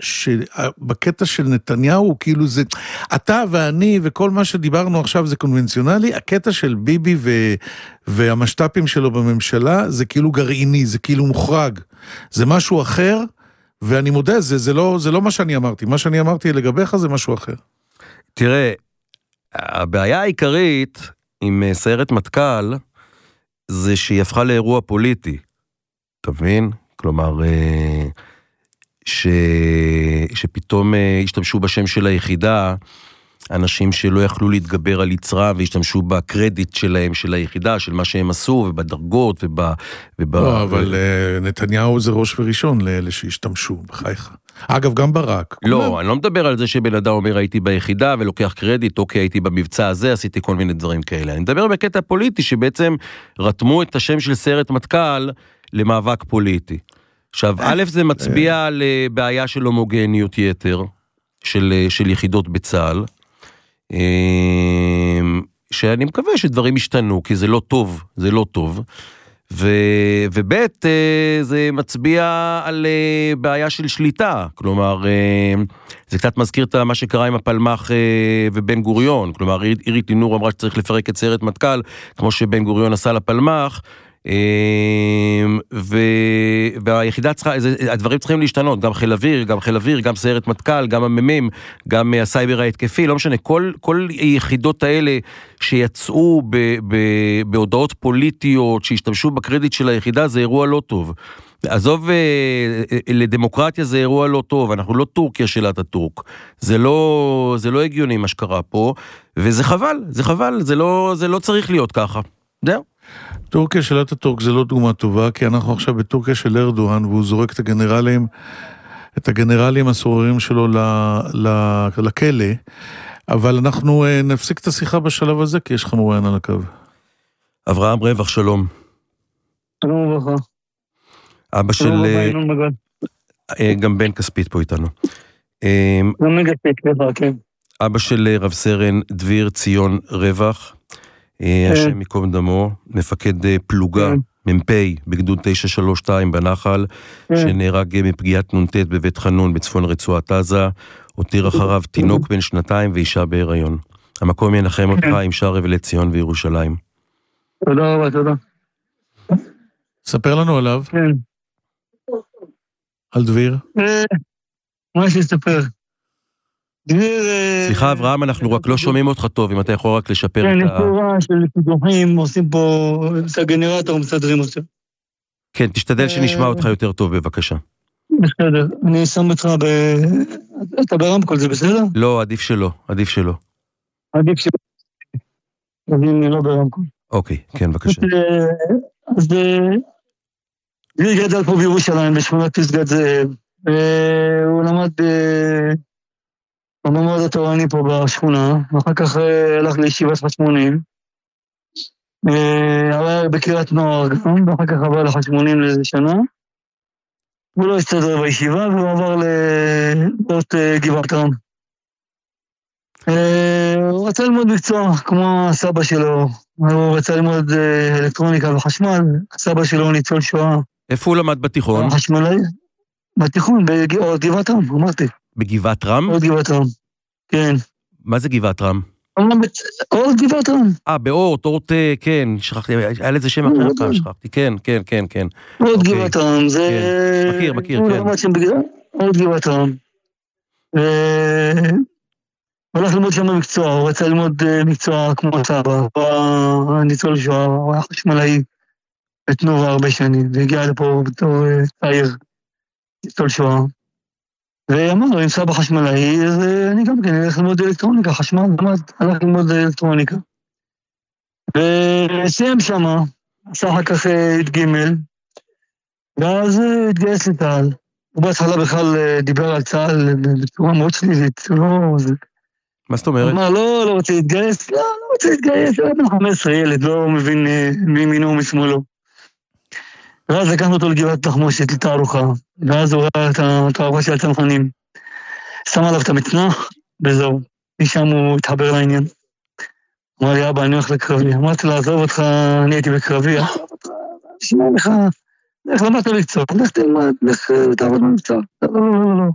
שבקטע של נתניהו, כאילו זה, אתה ואני וכל מה שדיברנו עכשיו זה קונבנציונלי, הקטע של ביבי ו, והמשטפים שלו בממשלה, זה כאילו גרעיני, זה כאילו מוחרג, זה משהו אחר, ואני מודה, זה, זה, לא, זה לא מה שאני אמרתי, מה שאני אמרתי לגביך זה משהו אחר. תראה, הבעיה העיקרית, עם סיירת מטכ"ל, זה שהיא הפכה לאירוע פוליטי. אתה מבין? כלומר, ש... שפתאום השתמשו בשם של היחידה, אנשים שלא יכלו להתגבר על יצרה, והשתמשו בקרדיט שלהם, של היחידה, של מה שהם עשו, ובדרגות, וב... וב... לא, אבל ו... נתניהו זה ראש וראשון לאלה שהשתמשו בחייך. אגב, גם ברק. לא, אני לא מדבר על זה שבן אדם אומר, הייתי ביחידה ולוקח קרדיט, אוקיי, הייתי במבצע הזה, עשיתי כל מיני דברים כאלה. אני מדבר בקטע פוליטי, שבעצם רתמו את השם של סיירת מטכ"ל למאבק פוליטי. עכשיו, א', זה מצביע על בעיה של הומוגניות יתר, של, של יחידות בצה"ל, שאני מקווה שדברים ישתנו, כי זה לא טוב, זה לא טוב. ו... ובית זה מצביע על בעיה של שליטה, כלומר זה קצת מזכיר את מה שקרה עם הפלמ"ח ובן גוריון, כלומר אירית לינור אמרה שצריך לפרק את סיירת מטכ"ל, כמו שבן גוריון עשה לפלמ"ח, ו... והיחידה צריכה, הדברים צריכים להשתנות, גם חיל אוויר, גם חיל אוויר, גם סיירת מטכ"ל, גם הממים, גם הסייבר ההתקפי, לא משנה, כל, כל היחידות האלה שיצאו ב... ב... בהודעות פוליטיות, שהשתמשו בקרדיט של היחידה, זה אירוע לא טוב. עזוב, לדמוקרטיה זה אירוע לא טוב, אנחנו לא טורקיה של אטאטורק, זה לא, זה לא הגיוני מה שקרה פה, וזה חבל, זה חבל, זה לא, זה לא צריך להיות ככה. זהו. טורקיה של אטאטורק זה לא דוגמה טובה, כי אנחנו עכשיו בטורקיה של ארדואן, והוא זורק את הגנרלים, את הגנרלים הסוררים שלו ל, ל, לכלא, אבל אנחנו נפסיק את השיחה בשלב הזה, כי יש לך מוריין על הקו. אברהם רווח, שלום. שלום וברכה. אבא של... גם בן כספית פה איתנו. גם בן כספית, כן. אבא של רב סרן דביר ציון רווח, השם מקום דמו, מפקד פלוגה, ממפי בגדוד תשע שלוש שתיים בנחל, שנהרג מפגיעת נונטט בבית חנון בצפון רצועת עזה, הותיר אחריו תינוק בן שנתיים ואישה בהיריון. המקום ינחם אותך עם שער אבלי ציון וירושלים. תודה רבה, תודה. ספר לנו עליו. כן. על דביר. מה שספר. סליחה אברהם, אנחנו רק לא שומעים אותך טוב, אם אתה יכול רק לשפר את ה... כן, נקורה של קידוחים, עושים פה את הגנרטור, מסדרים אותו. כן, תשתדל שנשמע אותך יותר טוב, בבקשה. בסדר, אני שם אותך ב... אתה ברמקול, זה בסדר? לא, עדיף שלא, עדיף שלא. עדיף שלא. אני לא ברמקול. אוקיי, כן, בבקשה. אז דביר גדל פה בירושלים, בשכונת פסגת זאב, והוא למד בממוד התורני פה בשכונה, ואחר כך הלך לישיבת חשמונים, עבר בקריית נוער גם, ואחר כך עבר לחשמונים לאיזה שנה, הוא לא הסתדר בישיבה, והוא עבר להיות גבעת רם. הוא רצה ללמוד מקצוע, כמו הסבא שלו, הוא רצה ללמוד אלקטרוניקה וחשמל, הסבא שלו הוא ניצול שואה. איפה הוא למד בתיכון? חשמלאי, בתיכון, בגבעת רם, אמרתי. בגבעת רם? עוד גבעת רם, כן. מה זה גבעת רם? עוד גבעת רם. אה, באורט, אורט, כן, שכחתי, היה לזה שם אחר פעם, שכחתי, כן, כן, כן, כן. עוד גבעת רם, זה... מכיר, מכיר, כן. עוד גבעת רם. הוא הלך ללמוד שם מקצוע, הוא רצה ללמוד מקצוע כמו סבא, הוא היה ניצול שואה, הוא היה חשמלאי בתנובה הרבה שנים, והגיע לפה בתור צעיר, ניצול שואה. ואמר, אם סבא חשמלאי, אז אני גם כן הלך ללמוד אלקטרוניקה, חשמל, הלך ללמוד אלקטרוניקה. וסיים שמה, עשה אחר כך התגימל, ואז התגייס לצה"ל. הוא בהתחלה בכלל דיבר על צה"ל בצורה מאוד שלילית, הוא לא... מה זאת אומרת? הוא אמר, לא, לא רוצה להתגייס, לא, לא רוצה להתגייס, הוא היה בן חמש עשרה ילד, לא מבין מימינו ומשמאלו. ואז לקחנו אותו לגבעת תחמושת, לתערוכה, ואז הוא ראה את התערוכה של הצנחנים. שם עליו את המצנח, וזהו, משם הוא התחבר לעניין. אמר לי, אבא, אני הולך לקרבי. אמרתי לה, עזוב אותך, אני הייתי בקרבי. שמע לך, לך למדת מקצוע, לך תלמד, לך תעבוד במקצוע. לא, לא, לא, לא.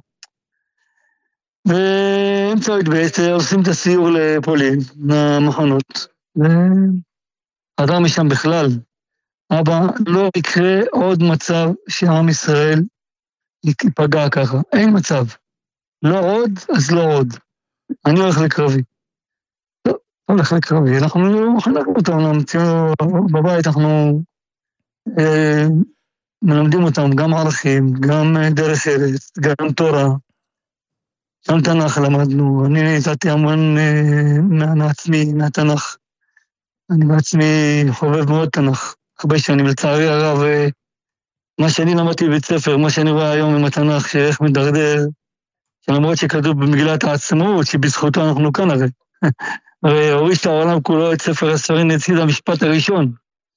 באמצע התבית, עושים את הסיור לפולין, למחנות, וחדר משם בכלל. אבא, לא יקרה עוד מצב שעם ישראל ייפגע ככה. אין מצב. לא עוד, אז לא עוד. אני הולך לקרבי. לא, הולך לקרבי. אנחנו לא חנכנו אותם, בבית אנחנו אה, מלמדים אותם גם ערכים, גם דרך ארץ, גם תורה, גם תנ"ך למדנו. אני נתתי המון אה, מעצמי, מהתנ"ך. אני בעצמי חובב מאוד תנ"ך. הרבה שנים, לצערי הרב, מה שאני למדתי בבית ספר, מה שאני רואה היום עם התנ"ך, שאיך מדרדר, שלמרות שכתוב במגילת העצמאות, שבזכותו אנחנו כאן הרי. הרי הוריש את העולם כולו את ספר הספרים נציד המשפט הראשון.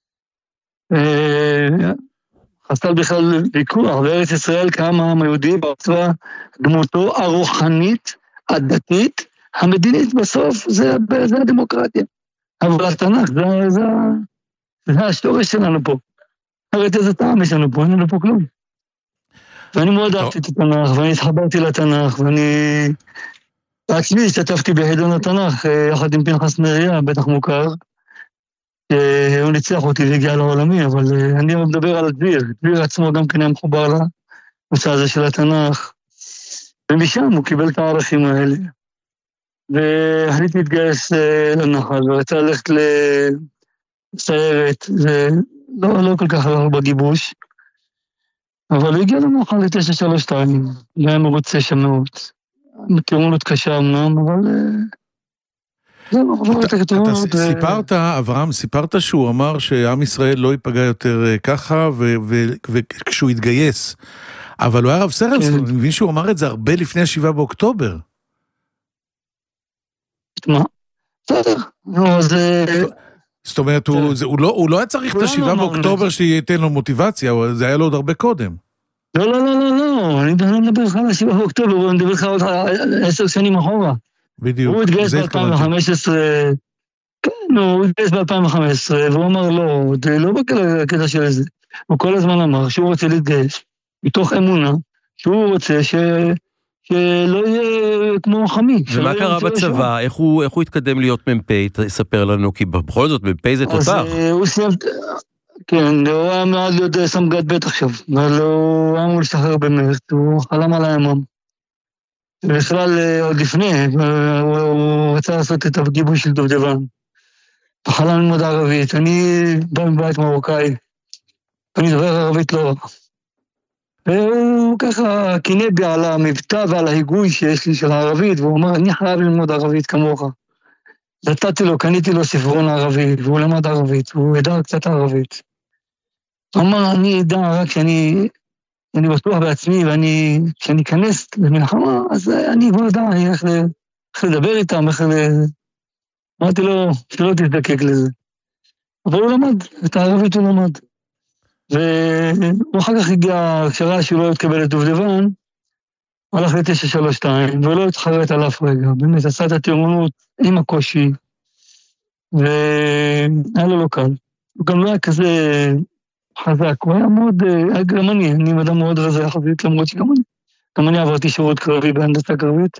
חסל בכלל ויכוח, בארץ ישראל קם העם היהודי בעצמה דמותו הרוחנית, הדתית, המדינית בסוף, זה, זה הדמוקרטיה. אבל התנ"ך, זה... זה זה השורש שלנו פה. הרי איזה טעם יש לנו פה, אין לנו פה כלום. ואני מאוד אהבתי את התנ"ך, ואני התחברתי לתנ"ך, ואני בעצמי השתתפתי בחידון התנ"ך, יחד עם פנחס נריה, בטח מוכר, הוא ניצח אותי והגיע לעולמי, אבל אני מדבר על דביר, דביר עצמו גם כן היה מחובר לנושא הזה של התנ"ך, ומשם הוא קיבל את הערכים האלה. והחליט להתגייס לנחל, ורצה ללכת ל... סיירת, זה לא, לא כל כך הלך בגיבוש, אבל הוא הגיע לנחל ל-תשע שלוש שתיים, והיה מרוצה שם מאוד. מתאומנות קשה אמנם, אבל... אתה סיפרת, אברהם, סיפרת שהוא אמר שעם ישראל לא ייפגע יותר ככה, וכשהוא התגייס, אבל הוא היה רב סרן, אני מבין שהוא אמר את זה הרבה לפני השבעה באוקטובר. מה? בסדר, נו, זה... זאת אומרת, הוא, זה, הוא, לא, הוא לא היה צריך את השבעה באוקטובר שייתן לו מוטיבציה, זה היה לו עוד הרבה קודם. לא, לא, לא, לא, לא, אני לא מדבר לך על השבעה באוקטובר, הוא מדבר לך עוד עשר שנים אחורה. בדיוק. הוא התגייס ב-אלפיים וחמש עשרה, כן, הוא התגייס ב-אלפיים וחמש עשרה, והוא אמר לא, זה לא בקטע של זה. הוא כל הזמן אמר שהוא רוצה להתגייס, מתוך אמונה, שהוא רוצה ש... שלא יהיה כמו חמי. ומה קרה בצבא? איך הוא, איך הוא התקדם להיות ממפי? תספר לנו, כי בכל זאת ממפי זה תותח. אז הוא סיים, כן, הוא היה מעד להיות סמג"ד ב' עכשיו, אבל הוא היה אמור להשתחרר במרץ, הוא חלם על הימ"מ. בכלל עוד לפני, הוא רצה לעשות את הגיבוי של דובדבן. הוא חלם ללמוד ערבית, אני בא מבית מרוקאי, אני דובר ערבית לא רע. והוא ככה קינא בי על המבטא ועל ההיגוי שיש לי של הערבית, והוא אמר, אני חייב ללמוד ערבית כמוך. נתתי לו, קניתי לו ספרון ערבית, והוא למד ערבית, והוא ידע קצת ערבית. הוא אמר, אני ידע רק שאני אני בטוח בעצמי, ואני, כשאני אכנס למלחמה, אז אני כבר ידע איך, איך לדבר איתם, איך ל... אמרתי לו, שלא תזדקק לזה. אבל הוא למד, את הערבית הוא למד. והוא אחר כך הגיע, כשראה שהוא לא התקבל את דובדבן, הלך ל-תשע שלוש שתיים, ולא התחרט על אף רגע, באמת עשה את הטירונות עם הקושי, והיה לו לא קל. הוא גם לא היה כזה חזק, הוא היה מאוד, היה גרמני, אני אדם מאוד רזה יחסית, למרות שגם אני, גם אני עברתי שירות קרבי בהנדסה קרבית,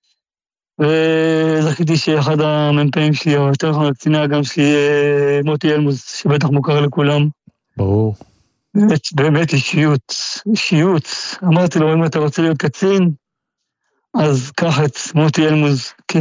וזכיתי שאחד המ"פים שלי, או יותר נכון, הקציני האג"ם שלי, מוטי אלמוז, שבטח מוכר לכולם. ברור. באמת, באמת אישיות, אישיות. אמרתי לו, אם אתה רוצה להיות קצין, אז קח את מוטי אלמוז כ...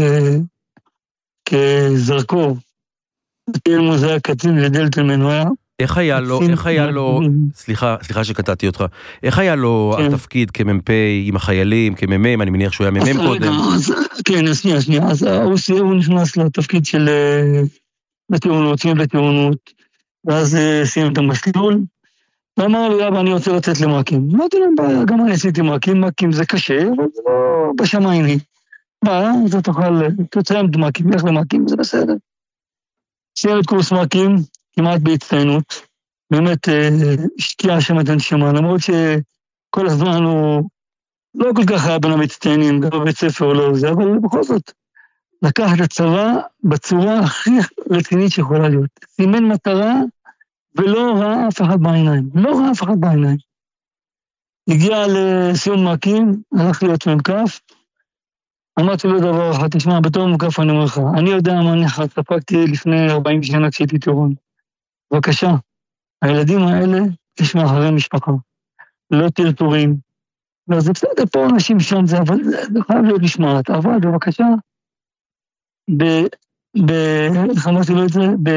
כזרקור. מוטי אלמוז היה קצין וג'נטלמן, הוא היה... איך היה לו, איך היה לו, סליחה, סליחה שקטעתי אותך, איך היה לו התפקיד כמ"פ עם החיילים, כמ"מ, אני מניח שהוא היה מ"מ קודם. כן, שנייה, שנייה, אז הוא נכנס לתפקיד של לטירונות, סיים לטירונות, ואז סיים את המסלול, ואמר לי, אבא, אני רוצה לצאת למקים. אמרתי להם, גם אני עשיתי מקים, מקים זה קשה, אבל זה לא בשמיים לי. מה, אתה תוכל, תוצאים את מקים, לך למקים, זה בסדר. סיים את קורס מקים, כמעט בהצטיינות, באמת השקיע שם את הנשמה, למרות שכל הזמן הוא לא כל כך היה בין המצטיינים, גם בבית ספר או לא זה, אבל בכל זאת, לקח את הצבא בצורה הכי רצינית שיכולה להיות. סימן מטרה, ולא ראה אף אחד בעיניים, לא ראה אף אחד בעיניים. הגיע לסיום מקים, הלך להיות ממקף, אמרתי לו דבר אחד, תשמע, בתור ממקף אני אומר לך, אני יודע מה אני ספקתי לפני ארבעים שנה כשהייתי טירון. בבקשה, הילדים האלה יש מאחורי משפחה, לא טרטורים, לא, זה בסדר, פה אנשים שם זה, אבל זה חייב להיות משמעת, אבל בבקשה, ב... ב... איך אמרתי לו את זה? ב...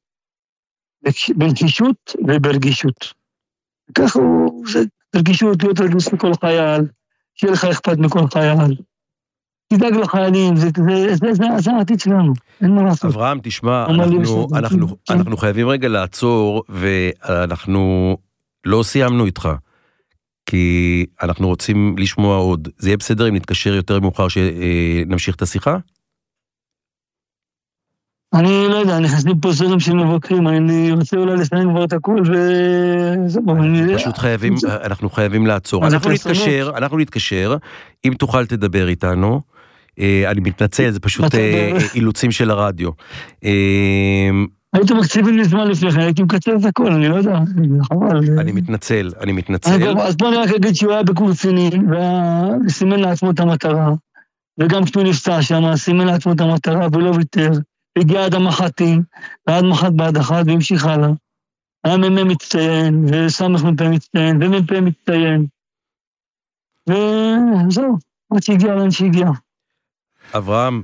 בנחישות וברגישות. ככה הוא, זה ברגישות, להיות רגיש לכל חייל, שיהיה לך אכפת מכל חייל, תדאג לחיילים, זה, זה, זה, זה, זה העתיד שלנו, אין מה לעשות. אברהם, תשמע, אנחנו, אנחנו, אנחנו חייבים רגע לעצור, ואנחנו לא סיימנו איתך, כי אנחנו רוצים לשמוע עוד. זה יהיה בסדר אם נתקשר יותר מאוחר שנמשיך את השיחה? אני לא יודע, נכנסים פה סרם של מבקרים, אני רוצה אולי לסיים כבר את הכל, וזה בוא, אני... פשוט חייבים, אנחנו חייבים לעצור. אנחנו נתקשר, אנחנו נתקשר, אם תוכל תדבר איתנו, אני מתנצל, זה פשוט אילוצים של הרדיו. הייתי מקציבים לי זמן לפני כן, הייתי מקצר את הכל, אני לא יודע, חבל. אני מתנצל, אני מתנצל. אז בוא אני רק אגיד שהוא היה בקורסיני, וסימן לעצמו את המטרה, וגם כשהוא נפצע שם, סימן לעצמו את המטרה, ולא ויתר. הגיע עד המחתים, ועד מחת בעד אחד, והמשיך הלאה. היה מ"מ מצטיין, וסמך מ"פ מצטיין, ומ"פ מצטיין. וזהו, עד שהגיע לאן שהגיע. אברהם,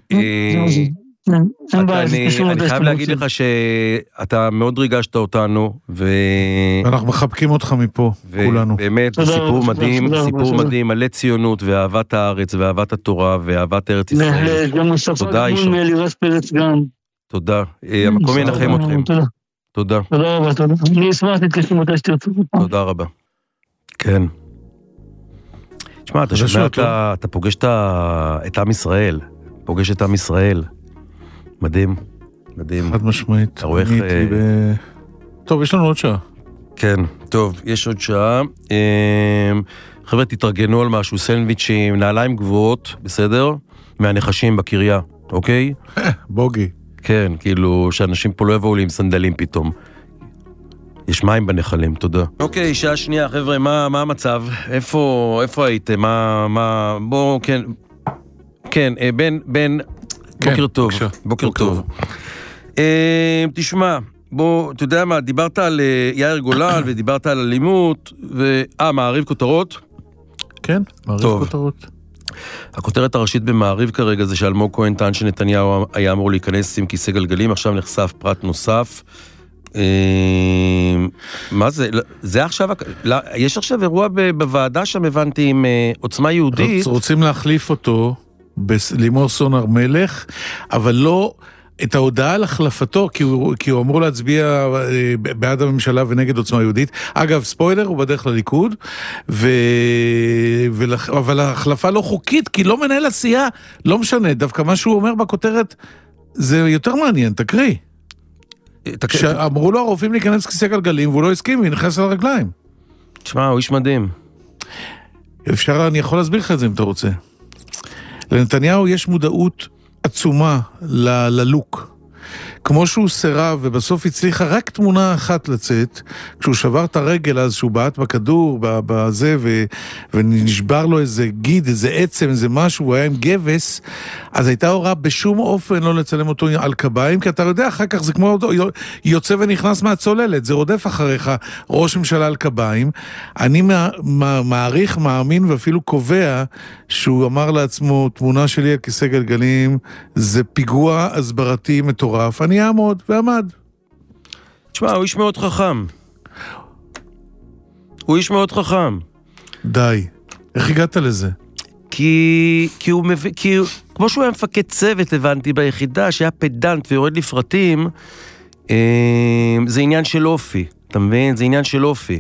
אני חייב להגיד לך שאתה מאוד ריגשת אותנו, ואנחנו מחבקים אותך מפה, כולנו. באמת, סיפור מדהים, סיפור מדהים, מלא ציונות, ואהבת הארץ, ואהבת התורה, ואהבת ארץ ישראל. גם ספק מול מאלירז פרץ גם. תודה, המקום ינחם אתכם. תודה. תודה. תודה רבה, תודה. אני אשמח להתקשר מתי שתרצו. תודה רבה. כן. תשמע, אתה שומע, אתה פוגש את עם ישראל, פוגש את עם ישראל. מדהים, מדהים. חד משמעית. אתה רואה איך... טוב, יש לנו עוד שעה. כן, טוב, יש עוד שעה. חבר'ה, תתרגנו על משהו, סנדוויצ'ים, נעליים גבוהות, בסדר? מהנחשים בקריה, אוקיי? בוגי. כן, כאילו, שאנשים פה לא יבואו לי עם סנדלים פתאום. יש מים בנחלים, תודה. אוקיי, שעה שנייה, חבר'ה, מה, מה המצב? איפה, איפה הייתם? מה, מה, בוא, כן, כן, בן, בן, בוקר טוב, בוקר טוב. תשמע, בוא, אתה יודע מה, דיברת על יאיר גולן ודיברת על אלימות, ואה, מעריב כותרות? כן, מעריב כותרות. הכותרת הראשית במעריב כרגע זה שאלמוג כהן טען שנתניהו היה אמור להיכנס עם כיסא גלגלים, עכשיו נחשף פרט נוסף. מה זה? זה עכשיו, יש עכשיו אירוע בוועדה שם הבנתי עם עוצמה יהודית. רוצים להחליף אותו לימור סון הר מלך, אבל לא את ההודעה על החלפתו, כי הוא, כי הוא אמור להצביע בעד הממשלה ונגד עוצמה יהודית. אגב, ספוילר, הוא בדרך לליכוד, ו... ולח... אבל ההחלפה לא חוקית, כי לא מנהל עשייה, לא משנה, דווקא מה שהוא אומר בכותרת, זה יותר מעניין, תקריא. תק... שאמרו לו הרופאים להיכנס כיסא גלגלים, והוא לא הסכים, ונכנס על הרגליים. תשמע, הוא איש מדהים. אפשר, אני יכול להסביר לך את זה אם אתה רוצה. לנתניהו יש מודעות עצומה ל- ללוק. כמו שהוא סירב ובסוף הצליחה רק תמונה אחת לצאת, כשהוא שבר את הרגל אז שהוא בעט בכדור, בזה, ו, ונשבר לו איזה גיד, איזה עצם, איזה משהו, הוא היה עם גבס, אז הייתה הוראה בשום אופן לא לצלם אותו על קביים, כי אתה יודע, אחר כך זה כמו יוצא ונכנס מהצוללת, זה רודף אחריך ראש ממשלה על קביים. אני מעריך, מאמין ואפילו קובע שהוא אמר לעצמו, תמונה שלי על כיסא גלגלים, זה פיגוע הסברתי מטורף, אני אעמוד, ועמד. תשמע, הוא איש מאוד חכם. הוא איש מאוד חכם. די. איך הגעת לזה? כי, כי הוא מביא, כי כמו שהוא היה מפקד צוות, הבנתי ביחידה, שהיה פדנט ויורד לפרטים, אה, זה עניין של אופי. אתה מבין? זה עניין של אופי.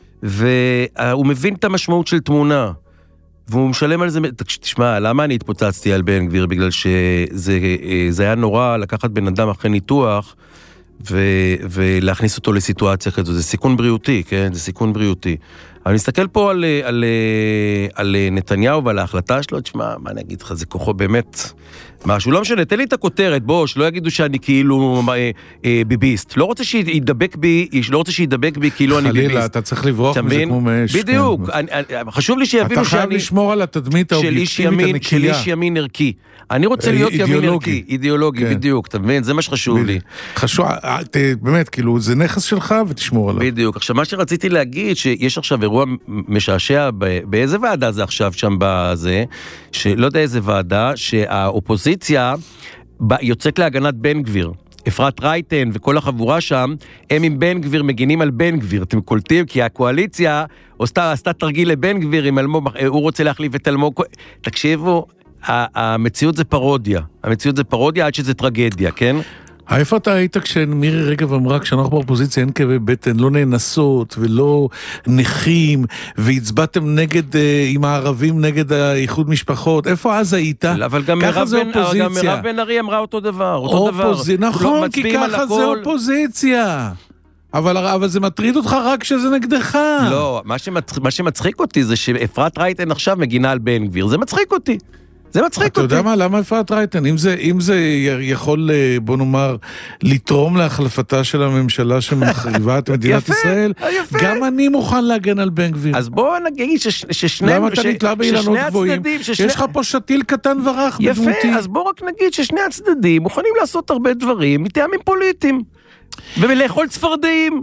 והוא מבין את המשמעות של תמונה. והוא משלם על זה, תשמע, למה אני התפוצצתי על בן גביר? בגלל שזה זה היה נורא לקחת בן אדם אחרי ניתוח, ו, ולהכניס אותו לסיטואציה כזו, זה סיכון בריאותי, כן? זה סיכון בריאותי. אבל נסתכל פה על, על, על נתניהו ועל ההחלטה שלו, תשמע, מה אני אגיד לך, זה כוחו באמת משהו, לא משנה, תן לי את הכותרת, בוא, שלא יגידו שאני כאילו אה, אה, ביביסט, לא רוצה שידבק בי, לא רוצה שידבק בי כאילו אני ביביסט. חלילה, אתה צריך לברוח מזה כמו מאש. בדיוק, כן. אני, אני, חשוב לי שיבינו שאני... אתה חייב לשמור על התדמית האובייקטיבית הנקייה. של איש ימין ערכי. אני רוצה להיות ימין ערכי, אידיאולוגי, כן. בדיוק, אתה מבין? זה מה שחשוב לי. חשוב, באמת, כאילו, זה נכס שלך ותשמור עליו. בדיוק, עכשיו מה שרציתי להגיד, שיש עכשיו אירוע משעשע, באיזה ועדה זה עכשיו שם בזה, שלא יודע איזה ועדה, שהאופוזיציה יוצאת להגנת בן גביר. אפרת רייטן וכל החבורה שם, הם עם בן גביר מגינים על בן גביר, אתם קולטים? כי הקואליציה עשתה, עשתה תרגיל לבן גביר, עם אלמוג, הוא רוצה להחליף את אלמוג, תקשיבו, המציאות זה פרודיה, המציאות זה פרודיה עד שזה טרגדיה, כן? איפה אתה היית כשמירי רגב אמרה, כשאנחנו באופוזיציה אין כאבי בטן, לא נאנסות ולא נכים, והצבעתם נגד, עם הערבים נגד האיחוד משפחות, איפה אז היית? אבל גם מירב בן ארי אמרה אותו דבר, אותו דבר. נכון, כי ככה זה אופוזיציה. אבל, אבל זה מטריד אותך רק שזה נגדך. לא, מה שמצחיק, מה שמצחיק אותי זה שאפרת רייטן עכשיו מגינה על בן גביר, זה מצחיק אותי. זה מצחיק אותי. אתה יודע מה, למה אפרת רייטן? אם זה, אם זה יכול, בוא נאמר, לתרום להחלפתה של הממשלה שמחריבה את מדינת ישראל, גם אני מוכן להגן על בן גביר. אז בוא נגיד ששני... למה אתה נתלה באילנות גבוהים? יש לך פה שתיל קטן ורח בדמותי. יפה, אז בוא רק נגיד ששני הצדדים מוכנים לעשות הרבה דברים מטעמים פוליטיים. ולאכול צפרדעים,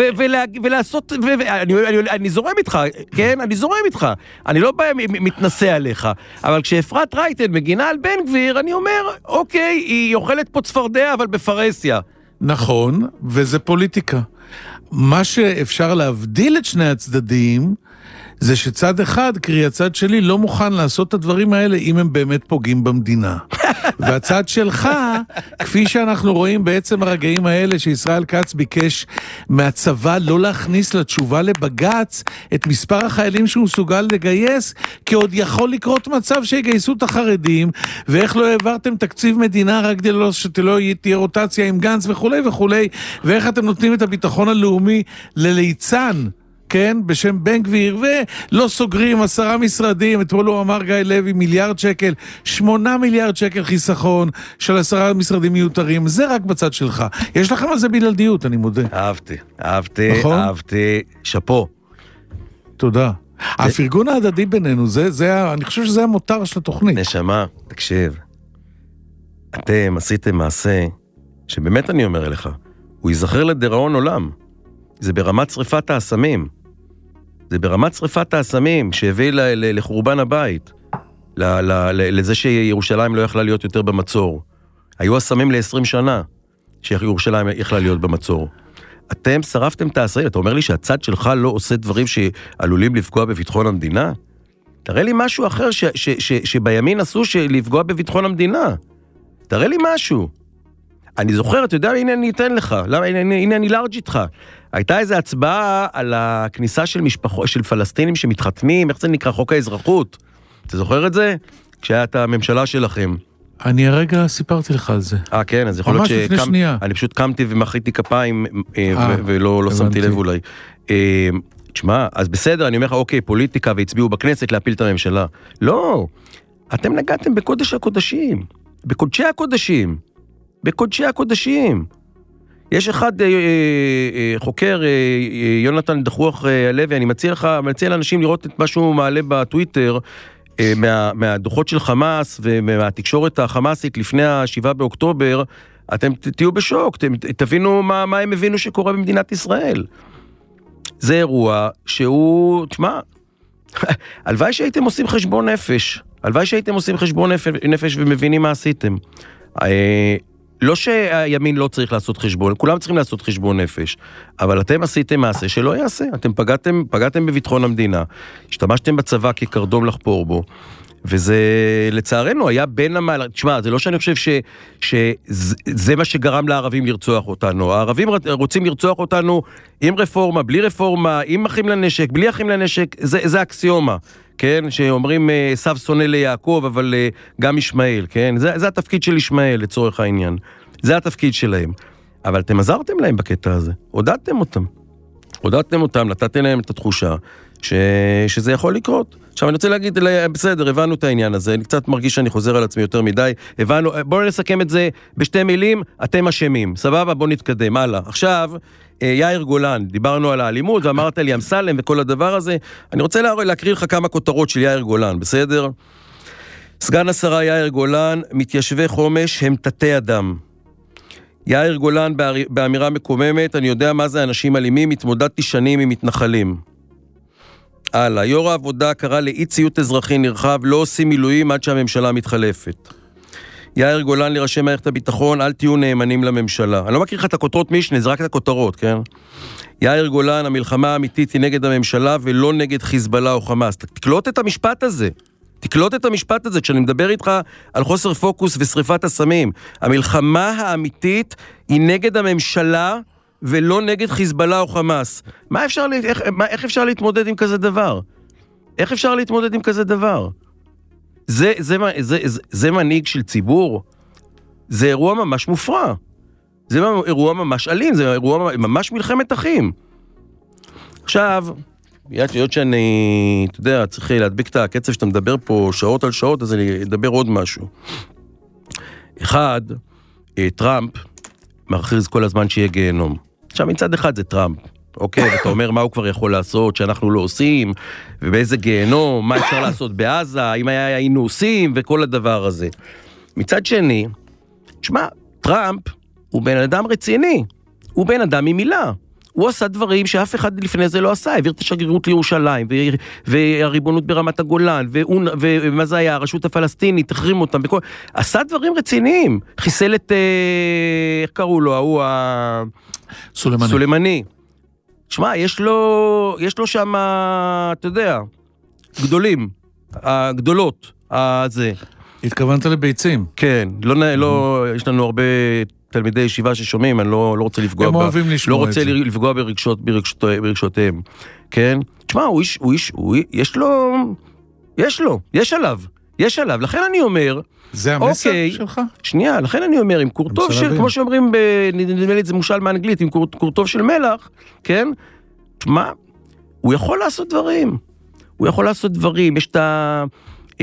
ולעשות, אני זורם איתך, כן? אני זורם איתך. אני לא מתנסה עליך. אבל כשאפרת רייטן מגינה על בן גביר, אני אומר, אוקיי, היא אוכלת פה צפרדע, אבל בפרסיה. נכון, וזה פוליטיקה. מה שאפשר להבדיל את שני הצדדים, זה שצד אחד, קרי הצד שלי, לא מוכן לעשות את הדברים האלה אם הם באמת פוגעים במדינה. והצד שלך, כפי שאנחנו רואים בעצם הרגעים האלה, שישראל כץ ביקש מהצבא לא להכניס לתשובה לבגץ את מספר החיילים שהוא סוגל לגייס, כי עוד יכול לקרות מצב שיגייסו את החרדים, ואיך לא העברתם תקציב מדינה רק כדי לא שתלא תהיה רוטציה עם גנץ וכו' וכו', ואיך אתם נותנים את הביטחון הלאומי לליצן, כן, בשם בן גביר, ולא סוגרים עשרה משרדים, אתמול הוא אמר גיא לוי, מיליארד שקל, שמונה מיליארד שקל חיסכון של עשרה משרדים מיותרים, זה רק בצד שלך. יש לכם על זה בלעדיות, אני מודה. אהבתי, אהבתי, נכון? אהבתי, שפו. תודה. הפרגון ההדדי בינינו, זה, זה, אני חושב שזה המותר של התוכנית. נשמה, תקשיב, אתם עשיתם מעשה, שבאמת אני אומר אליך, הוא ייזכר לדיראון עולם. זה ברמת שריפת האסמים. זה ברמת שריפת האסמים שהביא ל- ל- לחורבן הבית, ל- ל- ל- לזה שירושלים לא יכלה להיות יותר במצור. היו אסמים ל-עשרים שנה שירושלים יכלה להיות במצור. אתם שרפתם את האסמים, אתה אומר לי שהצד שלך לא עושה דברים שעלולים לפגוע בביטחון המדינה? תראה לי משהו אחר ש- ש- ש- שבימין עשו לפגוע בביטחון המדינה. תראה לי משהו. אני זוכר, אתה יודע, הנה אני אתן לך, למה, הנה, הנה אני לארג' איתך. הייתה איזו הצבעה על הכניסה של משפחות, של פלסטינים שמתחתנים, איך זה נקרא? חוק האזרחות. אתה זוכר את זה? כשהיה את הממשלה שלכם. אני הרגע סיפרתי לך על זה. אה, כן, אז יכול להיות ממש לפני שנייה. אני פשוט קמתי ומחיתי כפיים, ו- ולא לא שמתי לב אולי. תשמע, אז בסדר, אני אומר לך, אוקיי, פוליטיקה והצביעו בכנסת להפיל את הממשלה. לא, אתם נגעתם בקודש הקודשים, בקודשי הקודשים, בקודשי הקודשים. יש אחד, אה, אה, חוקר, אה, יונתן דחוח אה, הלוי, אני מציע לך, מציע לאנשים לראות את מה שהוא מעלה בטוויטר, אה, מה, מהדוחות של חמאס ומהתקשורת החמאסית לפני השבעה באוקטובר, אתם תהיו בשוק, אתם תבינו מה, מה הם הבינו שקורה במדינת ישראל. זה אירוע שהוא, תשמע, הלוואי שהייתם עושים חשבון נפש, הלוואי שהייתם עושים חשבון נפש ומבינים מה עשיתם. לא שהימין לא צריך לעשות חשבון, כולם צריכים לעשות חשבון נפש, אבל אתם עשיתם מעשה שלא יעשה, אתם פגעתם, פגעתם בביטחון המדינה, השתמשתם בצבא כקרדום לחפור בו, וזה לצערנו היה בין המעלה, תשמע, זה לא שאני חושב ש, שזה מה שגרם לערבים לרצוח אותנו, הערבים רוצים לרצוח אותנו עם רפורמה, בלי רפורמה, עם אחים לנשק, בלי אחים לנשק, זה, זה אקסיומה, כן, שאומרים סב שונא ליעקב, אבל גם ישמעאל, כן, זה, זה התפקיד של ישמעאל לצורך העניין, זה התפקיד שלהם, אבל אתם עזרתם להם בקטע הזה, הודעתם אותם, הודעתם אותם, נתתם להם את התחושה, ש... שזה יכול לקרות. עכשיו אני רוצה להגיד, בסדר, הבנו את העניין הזה, אני קצת מרגיש שאני חוזר על עצמי יותר מדי, הבנו, בואו נסכם את זה בשתי מילים, אתם אשמים, סבבה, בואו נתקדם, הלאה. עכשיו, יאיר גולן, דיברנו על האלימות, ואמרת לי אמסלם וכל הדבר הזה, אני רוצה לה... להקריא לך כמה כותרות של יאיר גולן, בסדר? סגן השרה יאיר גולן, מתיישבי חומש הם תתי אדם. יאיר גולן באמירה מקוממת, אני יודע מה זה אנשים אלימים, התמודדתי שנים עם מתנחלים. הלאה, יו"ר העבודה קרא לאי ציות אזרחי נרחב, לא עושים מילואים עד שהממשלה מתחלפת. יאיר גולן לראשי מערכת הביטחון, אל תהיו נאמנים לממשלה. אני לא מכיר לך את הכותרות משנה, זה רק את הכותרות, כן? יאיר גולן, המלחמה האמיתית היא נגד הממשלה ולא נגד חיזבאללה או חמאס. תקלוט את המשפט הזה. תקלוט את המשפט הזה, כשאני מדבר איתך על חוסר פוקוס ושריפת הסמים. המלחמה האמיתית היא נגד הממשלה ולא נגד חיזבאללה או חמאס. מה אפשר, איך, מה, איך אפשר להתמודד עם כזה דבר? איך אפשר להתמודד עם כזה דבר? זה, זה, זה, זה, זה מנהיג של ציבור? זה אירוע ממש מופרע. זה אירוע ממש אלים, זה אירוע ממש מלחמת אחים. עכשיו, להיות שאני, אתה יודע, צריך להדביק את הקצב שאתה מדבר פה שעות על שעות, אז אני אדבר עוד משהו. אחד, טראמפ מכריז כל הזמן שיהיה גיהנום. עכשיו, מצד אחד זה טראמפ, אוקיי? ואתה אומר מה הוא כבר יכול לעשות, שאנחנו לא עושים, ובאיזה גיהנום, מה אפשר לעשות בעזה, אם היה היינו עושים, וכל הדבר הזה. מצד שני, תשמע, טראמפ הוא בן אדם רציני, הוא בן אדם עם מילה. הוא עשה דברים שאף אחד לפני זה לא עשה, העביר את השגרירות לירושלים, והריבונות ברמת הגולן, ומה זה היה, הרשות הפלסטינית, תחרים אותם, וכל... עשה דברים רציניים, חיסל את, איך קראו לו, ההוא ה... סולימני. סולימני. תשמע, יש לו, יש לו שם, אתה יודע, גדולים, הגדולות, הזה. התכוונת לביצים. כן, לא, לא, יש לנו הרבה... תלמידי ישיבה ששומעים, אני לא, לא רוצה לפגוע הם אוהבים לשמוע לא רוצה את זה. לפגוע ברגשות, ברגשות, ברגשותיהם, כן? תשמע, הוא איש, הוא איש, הוא, יש לו, יש לו, יש עליו, יש עליו, לכן אני אומר, זה המסר אוקיי, שלך? שנייה, לכן אני אומר, עם קורטוב של, כמו שאומרים, נדמה לי את זה מושל מאנגלית, עם קורטוב של מלח, כן? תשמע, הוא יכול לעשות דברים, הוא יכול לעשות דברים, יש את ה, אה,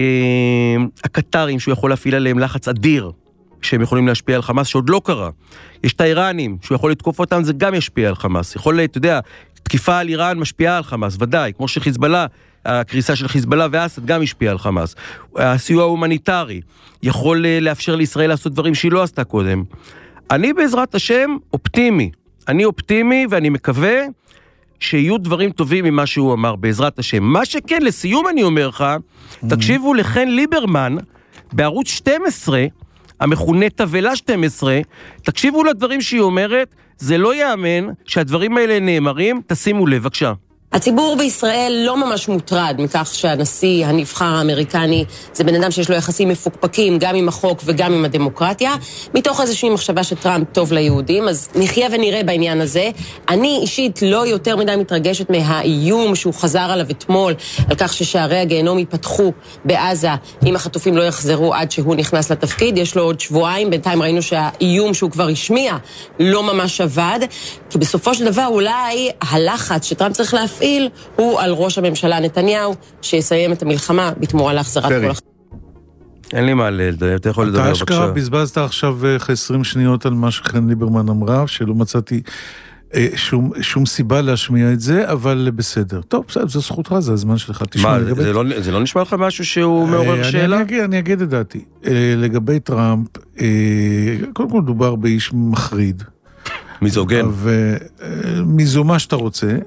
הקטרים שהוא יכול להפעיל עליהם לחץ אדיר, שהם יכולים להשפיע על חמאס, שעוד לא קרה. יש את האיראנים, שהוא יכול לתקוף אותם, זה גם ישפיע על חמאס. יכול, אתה יודע, תקיפה על איראן משפיעה על חמאס, ודאי, כמו שחיזבאללה, הקריסה של חיזבאללה ואסד גם השפיעה על חמאס. הסיוע ההומניטרי יכול לאפשר לישראל לעשות דברים שהיא לא עשתה קודם. אני בעזרת השם אופטימי. אני אופטימי ואני מקווה שיהיו דברים טובים ממה שהוא אמר, בעזרת השם. מה שכן, לסיום אני אומר לך, תקשיבו לכן ליברמן, בערוץ שתים עשרה, המכונה תבלה שתים עשרה, תקשיבו לדברים שהיא אומרת, זה לא יאמן שהדברים האלה נאמרים, תשימו לב, בבקשה. הציבור בישראל לא ממש מוטרד מכך שהנשיא הנבחר האמריקני זה בן אדם שיש לו יחסים מפוקפקים גם עם החוק וגם עם הדמוקרטיה, מתוך איזושהי מחשבה שטראמפ טוב ליהודים, אז נחיה ונראה בעניין הזה. אני אישית לא יותר מדי מתרגשת מהאיום שהוא חזר עליו אתמול, על כך ששערי הגיהנום ייפתחו בעזה אם החטופים לא יחזרו עד שהוא נכנס לתפקיד. יש לו עוד שבועיים, בינתיים ראינו שהאיום שהוא כבר השמיע לא ממש עבד, כי בסופו של דבר אולי הלחץ שטראמפ צריך להפעיל להפעיל הוא על ראש הממשלה נתניהו, שיסיים את המלחמה בתמורה להחזרת כל החיים. אין לי מה לדבר, אתה יכול לדבר בבקשה. אתה אשכרה בזבזת עכשיו עשרים שניות על מה שחן ליברמן אמרה, שלא מצאתי שום, שום סיבה להשמיע את זה, אבל בסדר. טוב, בסדר, זו זכותך, זה הזמן שלך. מה, זה לא, זה לא נשמע לך משהו שהוא מעורר שאלה? אני אגיד, אני אגיד את דעתי. לגבי טראמפ, קודם כל מדובר באיש מחריד. מיזוגן. ומזו מה שאתה רוצה,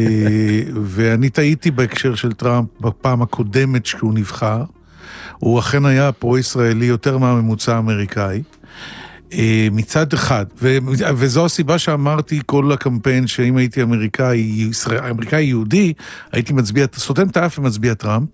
ואני טעיתי בהקשר של טראמפ בפעם הקודמת שהוא נבחר, הוא אכן היה פרו-ישראלי יותר מהממוצע האמריקאי, מצד אחד, וזו הסיבה שאמרתי כל הקמפיין שאם הייתי אמריקאי, אמריקאי יהודי, הייתי מצביע, סותם את האף ומצביע טראמפ,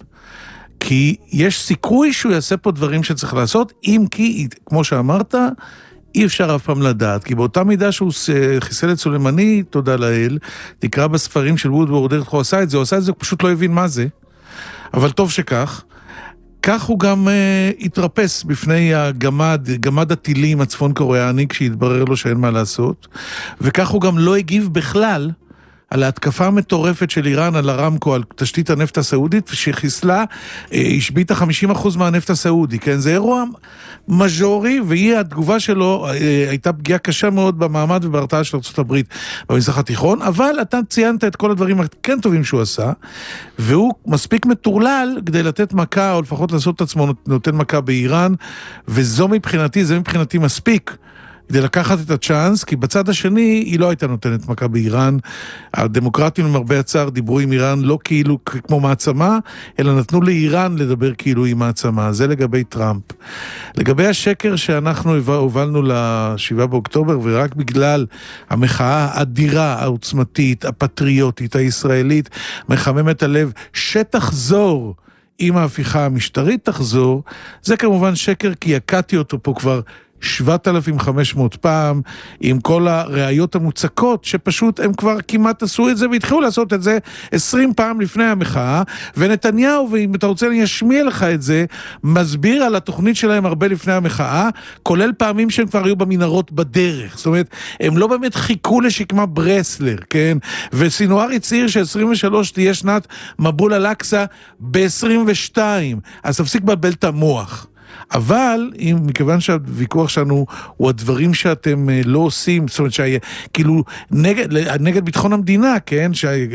כי יש סיכוי שהוא יעשה פה דברים שצריך לעשות, אם כי, כמו שאמרת, אי אפשר אף פעם לדעת, כי באותה מידה שהוא חיסל את סולימני, תודה לאל, תקרא בספרים של וודוורד איך הוא עשה את זה, הוא עשה את זה, הוא פשוט לא הבין מה זה, אבל טוב שכך, כך הוא גם uh, התרפס בפני הגמד, גמד הטילים הצפון קוריאני, כשהתברר לו שאין מה לעשות, וכך הוא גם לא הגיב בכלל על ההתקפה המטורפת של איראן על הרמקו, על תשתית הנפט הסעודית, שחיסלה, השביטה חמישים אחוז מהנפט הסעודי, כן? זה אירוע מז'ורי, והיא התגובה שלו הייתה פגיעה קשה מאוד במעמד ובהרתעה של ארצות הברית במזרח התיכון, אבל אתה ציינת את כל הדברים הכן טובים שהוא עשה, והוא מספיק מטורלל כדי לתת מכה, או לפחות לעשות את עצמו נותן מכה באיראן, וזו מבחינתי, זה מבחינתי מספיק, כדי לקחת את הצ'אנס, כי בצד השני היא לא הייתה נותנת מכה באיראן. הדמוקרטים למרבה הצער דיברו עם איראן לא כאילו כמו מעצמה, אלא נתנו לאיראן לדבר כאילו עם מעצמה. זה לגבי טראמפ. לגבי השקר שאנחנו הובלנו לשבעה באוקטובר, ורק בגלל המחאה האדירה, העוצמתית, הפטריוטית, הישראלית, מחממת הלב, שתחזור עם ההפיכה המשטרית תחזור, זה כמובן שקר, כי יקעתי אותו פה כבר שבעת אלפים וחמש מאות פעם, עם כל הראיות המוצקות, שפשוט הם כבר כמעט עשו את זה, והתחילו לעשות את זה עשרים פעם לפני המחאה, ונתניהו, ואם אתה רוצה אני אשמיע לך את זה, מסביר על התוכנית שלהם הרבה לפני המחאה, כולל פעמים שהם כבר היו במנהרות בדרך, זאת אומרת, הם לא באמת חיכו לשקמה ברסלר, כן? וסינואר הצהיר ש-עשרים ושלוש תהיה שנת מבול אל-אקצה ב-עשרים ושתיים, אז תפסיק לבלבל את המוח. אבל, אם, מכיוון שהוויכוח שלנו הוא הדברים שאתם לא עושים, זאת אומרת שכאילו נגד, נגד ביטחון המדינה, כן,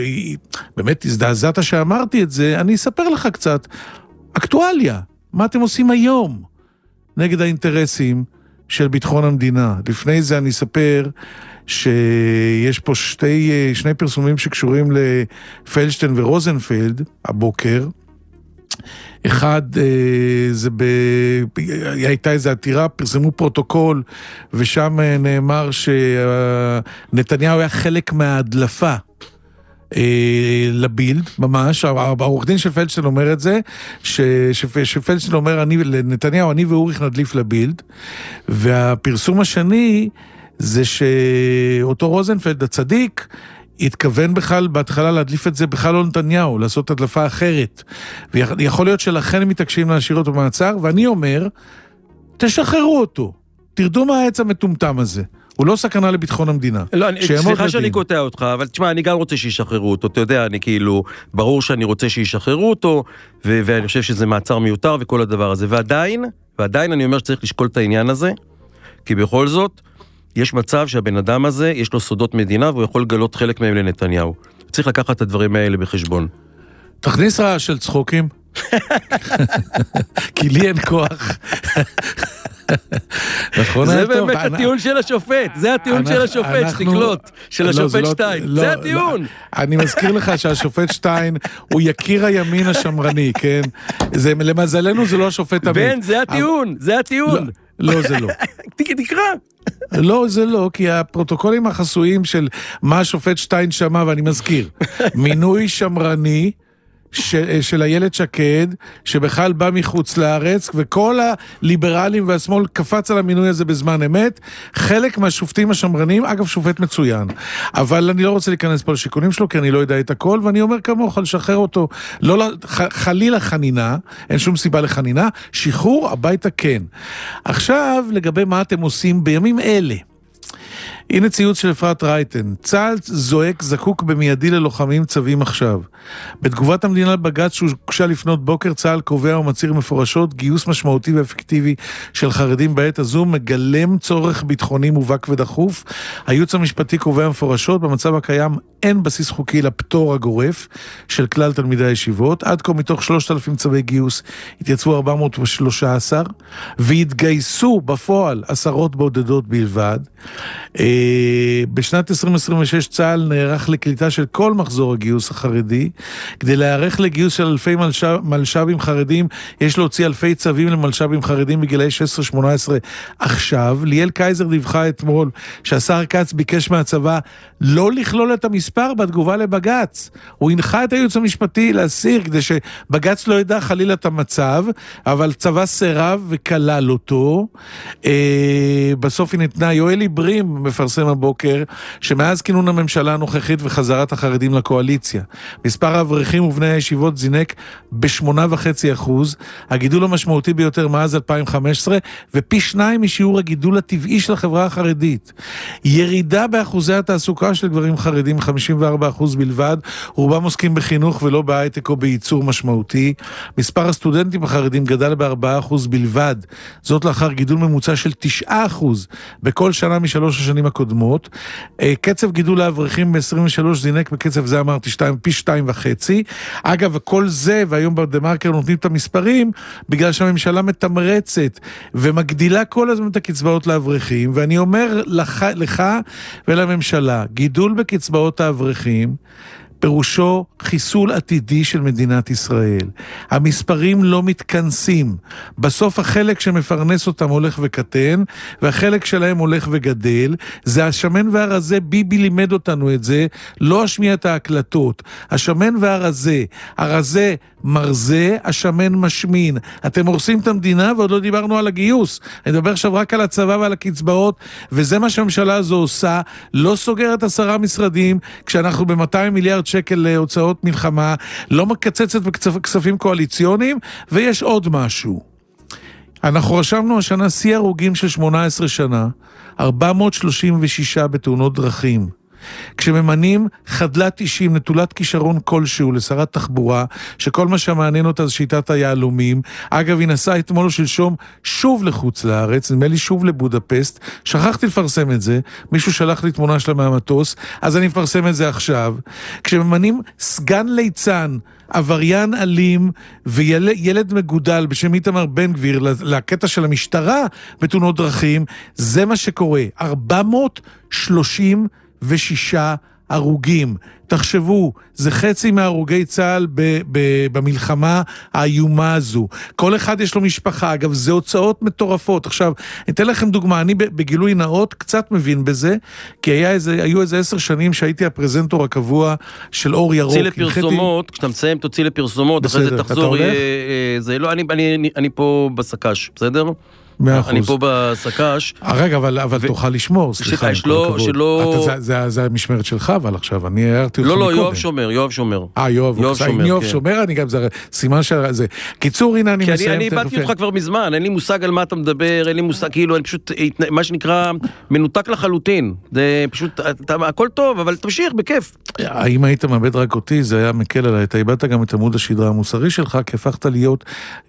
שבאמת הזדעזעת שאמרתי את זה, אני אספר לך קצת, אקטואליה, מה אתם עושים היום נגד האינטרסים של ביטחון המדינה. לפני זה אני אספר שיש פה שתי, שני פרסומים שקשורים לפלדשטיין ורוזנפלד הבוקר, אחד, זה ב... הייתה איזו עתירה, פרסמו פרוטוקול, ושם נאמר שנתניהו היה חלק מההדלפה לבילד, ממש, העורך דין של פלדשטיין אומר את זה, שפלדשטיין אומר, נתניהו, אני ואוריך נדליף לבילד, והפרסום השני זה שאותו רוזנפלד הצדיק, התכוון בכלל בהתחלה להדליף את זה בכלל לא נתניהו, לעשות הדלפה אחרת. ויכול להיות שלכן הם מתעקשים להשאיר אותו במעצר, ואני אומר, תשחררו אותו. תרדו מהעץ המטומטם הזה. הוא לא סכנה לביטחון המדינה. לא, סליחה שאני קוטע אותך, אבל תשמע, אני גם רוצה שישחררו אותו. אתה יודע, אני כאילו, ברור שאני רוצה שישחררו אותו, ו- ואני חושב שזה מעצר מיותר וכל הדבר הזה. ועדיין, ועדיין אני אומר שצריך לשקול את העניין הזה, כי בכל זאת, יש מצב שהבן אדם הזה, יש לו סודות מדינה, והוא יכול לגלות חלק מהם לנתניהו. צריך לקחת את הדברים האלה בחשבון. תכניס רעש של צחוקים. כי לי אין כוח. זה באמת הטיעון של השופט, זה הטיעון של השופט, שתקלוט, של השופט שטיין, זה הטיעון. אני מזכיר לך שהשופט שטיין הוא יקיר הימין השמרני, כן? למזלנו זה לא השופט עמית. בן, זה הטיעון, זה הטיעון. לא, זה לא. תקרא. לא, זה לא, כי הפרוטוקולים החסויים של מה השופט שטיין שמע, ואני מזכיר, מינוי שמרני של, של הילד שקד, שבכלל בא מחוץ לארץ, וכל הליברלים והשמאל קפץ על המינוי הזה בזמן אמת, חלק מהשופטים השמרנים, אגב שופט מצוין, אבל אני לא רוצה להיכנס פה לשיקולים שלו, כי אני לא יודע את הכל, ואני אומר כמוך, לשחרר אותו, לא חלילה חנינה, אין שום סיבה לחנינה, שחרור הביתה כן. עכשיו, לגבי מה אתם עושים בימים אלה, הנה ציוץ של אפרת רייטן. צה"ל זועק זקוק במיידי ללוחמים צווים עכשיו. בתגובת המדינה לבג"ץ שהוגשה לפנות בוקר, צה"ל קובע ומצהיר מפורשות גיוס משמעותי ואפקטיבי של חרדים בעת הזו מגלם צורך ביטחוני מובהק ודחוף. הייעוץ המשפטי קובע מפורשות, במצב הקיים אין בסיס חוקי לפטור הגורף של כלל תלמידי הישיבות. עד כה מתוך שלושת אלפים צווי גיוס התייצבו ארבע מאות ושלוש עשרה והתגייסו בפועל עשרות בודדות בלבד. בשנת עשרים עשרים ושש צה"ל נערך לקליטה של כל מחזור הגיוס החרדי. כדי להיערך לגיוס של אלפי מלשב, מלשבים חרדים, יש להוציא אלפי צווים למלשבים חרדים בגילאי שש עשרה שמונה עשרה עכשיו. ליאל קייזר דיווחה אתמול שהשר כץ ביקש מהצבא לא לכלול את המספר בתגובה לבג"ץ. הוא הנחה את הייעוץ המשפטי להסיר כדי שבג"ץ לא ידע חלילה את המצב, אבל צבא סירב וכלל אותו. אה, בסוף היא ניתנה. יואל איברים מפרסם הבוקר שמאז כינון הממשלה הנוכחית וחזרת החרדים לקואליציה, מספר האברכים ובני הישיבות זינק בשמונה וחצי אחוז, הגידול המשמעותי ביותר מאז אלפיים וחמש עשרה, ופי שניים משיעור הגידול הטבעי של החברה החרדית. ירידה באחוזי התעסוקה של גברים חרדים, חמישים וארבעה אחוז בלבד, רובם עוסקים בחינוך ולא בהייטק או בייצור משמעותי. מספר הסטודנטים החרדים גדל ב-ארבעה אחוז בלבד, זאת לאחר גידול ממוצע של תשעה אחוז בכל שנה משלוש השנים הקודמות. קצב גידול האברכים ב-עשרים ושלוש זינק בקצב זה אמרתי שתיים, פי שתיים וחצי. אגב, כל זה, והיום בדמרקר נותנים את המספרים, בגלל שהממשלה מתמרצת ומגדילה כל הזמן את הקצבאות לאברכים, ואני אומר לך, לך ולממשלה, גידול בקצבאות האברכים, פירושו חיסול עתידי של מדינת ישראל. המספרים לא מתכנסים. בסוף החלק שמפרנס אותם הולך וקטן, והחלק שלהם הולך וגדל. זה השמן והרזה, ביבי לימד אותנו את זה, לא השמיע את ההקלטות. השמן והרזה, הרזה מרזה, השמן משמין. אתם הורסים את המדינה ועוד לא דיברנו על הגיוס. אני מדבר עכשיו רק על הצבא ועל הקצבאות, וזה מה שהממשלה הזו עושה. לא סוגרת עשרה משרדים, כשאנחנו ב-מאתיים מיליארד שקל להוצאות מלחמה, לא מקצצת בכספים קואליציוניים, ויש עוד משהו. אנחנו רשמנו השנה שיא הרוגים של שמונה עשרה שנה, ארבע מאות שלושים ושש בתאונות דרכים. כשממנים חדלת אישים, נטולת כישרון כלשהו לשרת תחבורה, שכל מה שמעניין אותה זה שיטת היעלומים. אגב, היא נסעה אתמול או שלשום שוב לחוץ לארץ, נדמה לי שוב לבודפסט, שכחתי לפרסם את זה, מישהו שלח לי תמונה שלה מהמטוס, אז אני מפרסם את זה עכשיו. כשממנים סגן ליצן, עבריין אלים וילד מגודל בשם איתמר בן גביר לקטע של המשטרה בתאונות דרכים, זה מה שקורה. ארבע מאות שלושים ושישה הרוגים. תחשבו, זה חצי מהרוגי צה"ל ב- ב- במלחמה האיומה הזו. כל אחד יש לו משפחה, אגב, זה הוצאות מטורפות. עכשיו, אני אתן לכם דוגמה, אני בגילוי נאות קצת מבין בזה, כי היה איזה, היו איזה עשר שנים שהייתי הפרזנטור הקבוע של אור ירוק. תוציא לפרסומות, כשאתה מסיים, תוציא לפרסומות, אחרי זה תחזור, זה לא, אני, אני, אני פה בסקש, בסדר? אני פה בסקש. רגע, אבל תוכל לשמור, סליחה, עם כל הכבוד. זה המשמרת שלך, אבל עכשיו, אני הערתי אותך מקודם. מקודם. לא, לא, יואב שומר, יואב שומר. אה, יואב שומר, יואב שומר, אני גם, זה סימן שזה. קיצור, הנה, אני מסיים. כי אני באתי אותך כבר מזמן, אין לי מושג על מה אתה מדבר, אין לי מושג, כאילו, אני פשוט, מה שנקרא, מנותק לחלוטין. זה פשוט, הכל טוב, אבל תמשיך, בכיף. אם היית מאבד רק אותי, זה היה מקל עליי. אתה איבדת גם את עמוד השדרה המוסרי שלך, כי הפכת להיות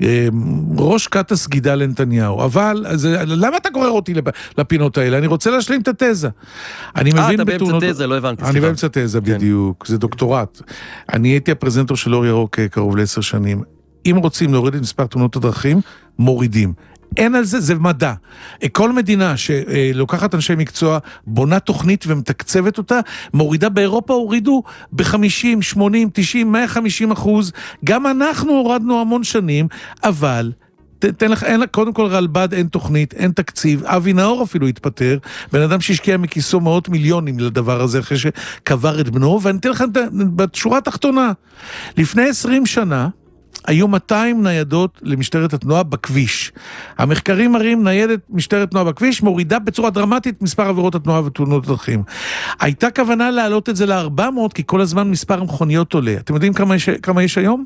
ראש כת הסגידה לנתניהו. אבל, למה אתה גורר אותי לפינות האלה? אני רוצה להשלים את התזה. אני מבין בתאונות... אה, אתה באמצע תזה, לא הבנתי. אני באמצע תזה, בדיוק. זה דוקטורט. אני הייתי הפרזנטור של אור ירוק קרוב לעשר שנים. אם רוצים להוריד את מספר תאונות הדרכים, מורידים. אין על זה, זה מדע. כל מדינה שלוקחת אנשי מקצוע, בונה תוכנית ומתקצבת אותה, מורידה. באירופה הורידו ב-חמישים, שמונים, תשעים, מאה וחמישים אחוז. גם אנחנו הורדנו המון שנים, אבל... תן לך, אין, קודם כל רלב"ד אין תוכנית, אין תקציב, אבי נאור אפילו התפטר, בן אדם שהשקיע מכיסו מאות מיליונים לדבר הזה, אחרי שקבר את בנו, ואני אתן לך בשורה התחתונה, לפני עשרים שנה, היו מאתיים ניידות למשטרת התנועה בכביש. המחקרים מראים ניידת משטרת תנועה בכביש, מורידה בצורה דרמטית מספר עבירות התנועה ותאונות דרכים. הייתה כוונה להעלות את זה ל-ארבע מאות, כי כל הזמן מספר המכוניות עולה. אתם יודעים כמה יש, כמה יש היום?